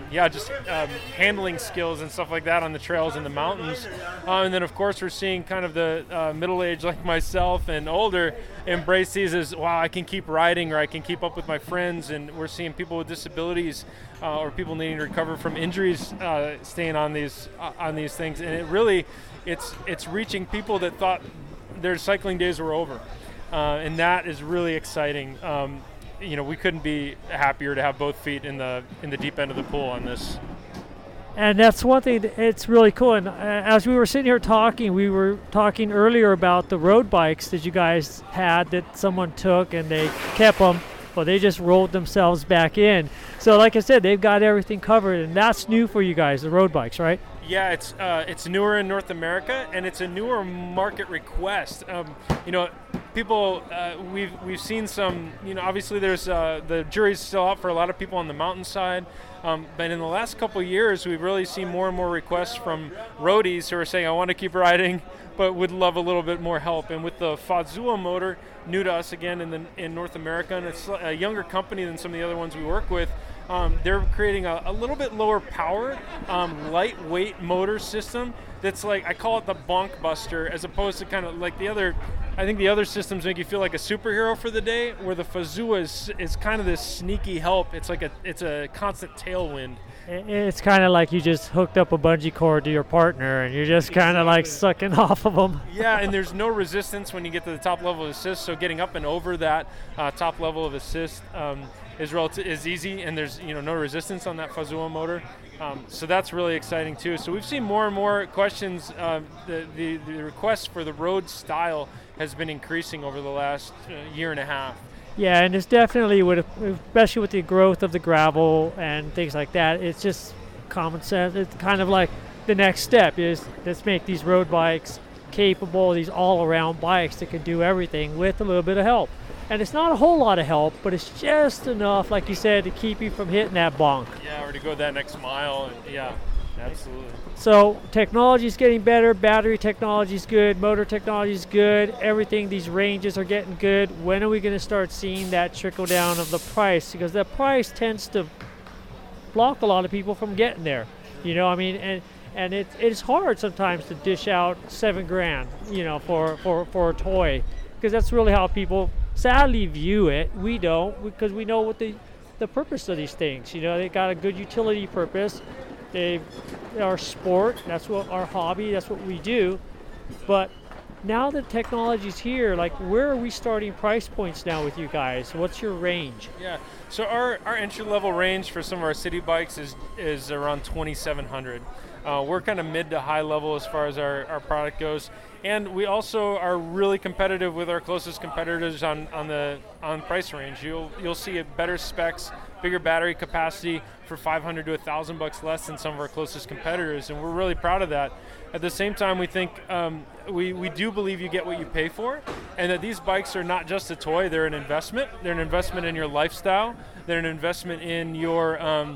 handling skills and stuff like that on the trails in the mountains. And then, of course, we're seeing kind of the middle-aged like myself and older embrace these as, wow, I can keep riding or I can keep up with my friends. And we're seeing people with disabilities or people needing to recover from injuries staying on these things. And it really, it's reaching people that thought their cycling days were over. And that is really exciting. We couldn't be happier to have both feet in the deep end of the pool on this. And that's one thing, it's really cool. And as we were sitting here talking, we were talking earlier about the road bikes that you guys had that someone took and they kept them, but they just rolled themselves back in. So like I said, they've got everything covered, and that's new for you guys, the road bikes, right? Yeah, it's newer in North America, and it's a newer market request. People, we've seen some, obviously there's the jury's still out for a lot of people on the mountainside, but in the last couple of years we've really seen more and more requests from roadies who are saying, I want to keep riding but would love a little bit more help. And with the Fazua motor, new to us again in North America, and it's a younger company than some of the other ones we work with, they're creating a little bit lower power, lightweight motor system that's like, I call it the bonk buster, as opposed to kind of like the other systems make you feel like a superhero for the day, where the Fazua is kind of this sneaky help. It's like it's a constant tailwind. It's kind of like you just hooked up a bungee cord to your partner and you're just kind of like sucking off of them. Yeah, and there's no resistance when you get to the top level of assist, so getting up and over that top level of assist is easy, and there's no resistance on that Fazua motor. So that's really exciting too. So we've seen more and more questions. The request for the road style has been increasing over the last year and a half. Yeah, and it's definitely, especially with the growth of the gravel and things like that, it's just common sense. It's kind of like the next step is let's make these road bikes capable, these all-around bikes that can do everything with a little bit of help. And it's not a whole lot of help, but it's just enough, like you said, to keep you from hitting that bonk. Yeah, or to go that next mile. And yeah, absolutely. So technology is getting better. Battery technology is good. Motor technology is good. Everything, these ranges are getting good. When are we going to start seeing that trickle down of the price? Because the price tends to block a lot of people from getting there. And it's hard sometimes to dish out $7,000, for a toy, because that's really how people sadly view it. We don't, because we know what the purpose of these things. They got a good utility purpose. They are sport. That's what our hobby. That's what we do. But now that technology's here, like, where are we starting price points now with you guys? What's your range? Yeah. So our entry level range for some of our city bikes is around $2,700. We're kind of mid to high level as far as our product goes, and we also are really competitive with our closest competitors on price range. You'll see better specs, bigger battery capacity for $500 to $1,000 less than some of our closest competitors, and we're really proud of that. At the same time, we think we do believe you get what you pay for, and that these bikes are not just a toy; they're an investment. They're an investment in your lifestyle. They're an investment in your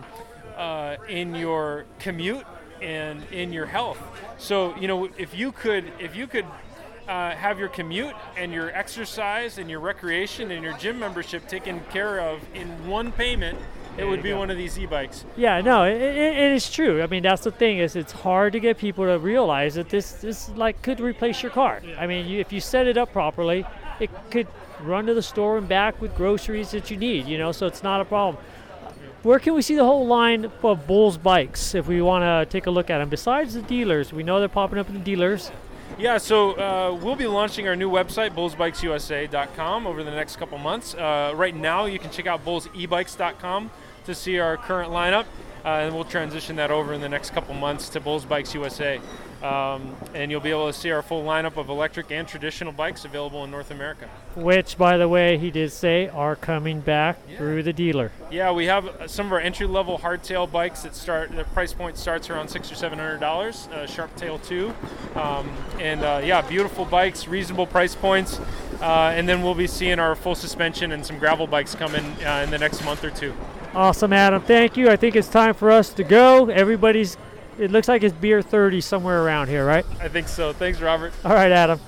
commute and in your health. So if you could have your commute and your exercise and your recreation and your gym membership taken care of in one payment, it would be one of these e-bikes. Yeah, no, it is true. I mean, that's the thing, is it's hard to get people to realize that this like could replace your car. I mean, if you set it up properly, it could run to the store and back with groceries that you need, so it's not a problem. Where can we see the whole line of Bulls bikes if we want to take a look at them? Besides the dealers, we know they're popping up in the dealers. Yeah, so we'll be launching our new website, bullsbikesusa.com, over the next couple months. Right now, you can check out bullsebikes.com to see our current lineup, and we'll transition that over in the next couple months to Bulls Bikes USA. and you'll be able to see our full lineup of electric and traditional bikes available in North America. Which, by the way, he did say are coming back through the dealer. Yeah, we have some of our entry-level hardtail bikes that the price point starts around $600 or $700. Sharptail 2, and beautiful bikes, reasonable price points, and then we'll be seeing our full suspension and some gravel bikes coming in the next month or two. Awesome, Adam. Thank you. I think it's time for us to go. It looks like it's beer 30 somewhere around here, right? I think so. Thanks, Robert. All right, Adam.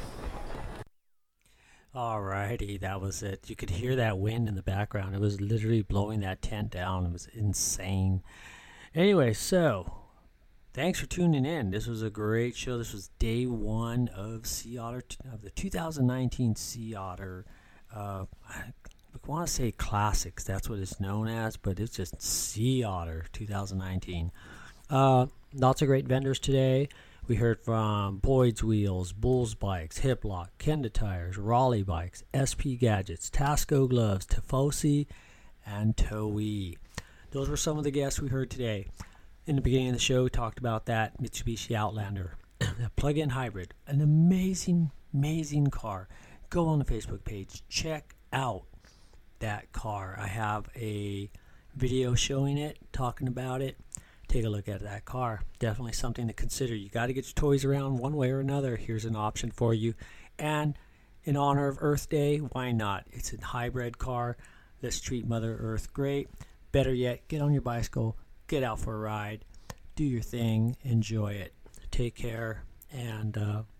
Alrighty, that was it. You could hear that wind in the background. It was literally blowing that tent down. It was insane. Anyway, so thanks for tuning in. This was a great show. This was day one of Sea Otter, of the 2019 Sea Otter. I want to say Classics. That's what it's known as, but it's just Sea Otter 2019. Lots of great vendors today. We heard from Boyd's Wheels, Bulls Bikes, Hiplock, Kenda Tires, Raleigh Bikes, SP Gadgets, Tasco Gloves, Tifosi, and Toei. Those were some of the guests we heard today. In the beginning of the show, we talked about that Mitsubishi Outlander, that plug-in hybrid, an amazing, amazing car. Go on the Facebook page, check out that car. I have a video showing it, talking about it. Take a look at that car. Definitely something to consider. You got to get your toys around one way or another. Here's an option for you. And in honor of Earth Day, why not? It's a hybrid car. Let's treat Mother Earth great. Better yet, get on your bicycle, get out for a ride, do your thing, enjoy it. Take care, and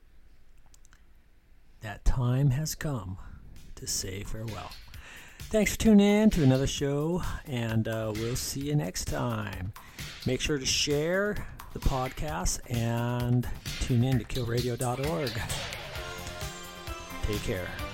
that time has come to say farewell. Thanks for tuning in to another show, and we'll see you next time. Make sure to share the podcast and tune in to killradio.org. Take care.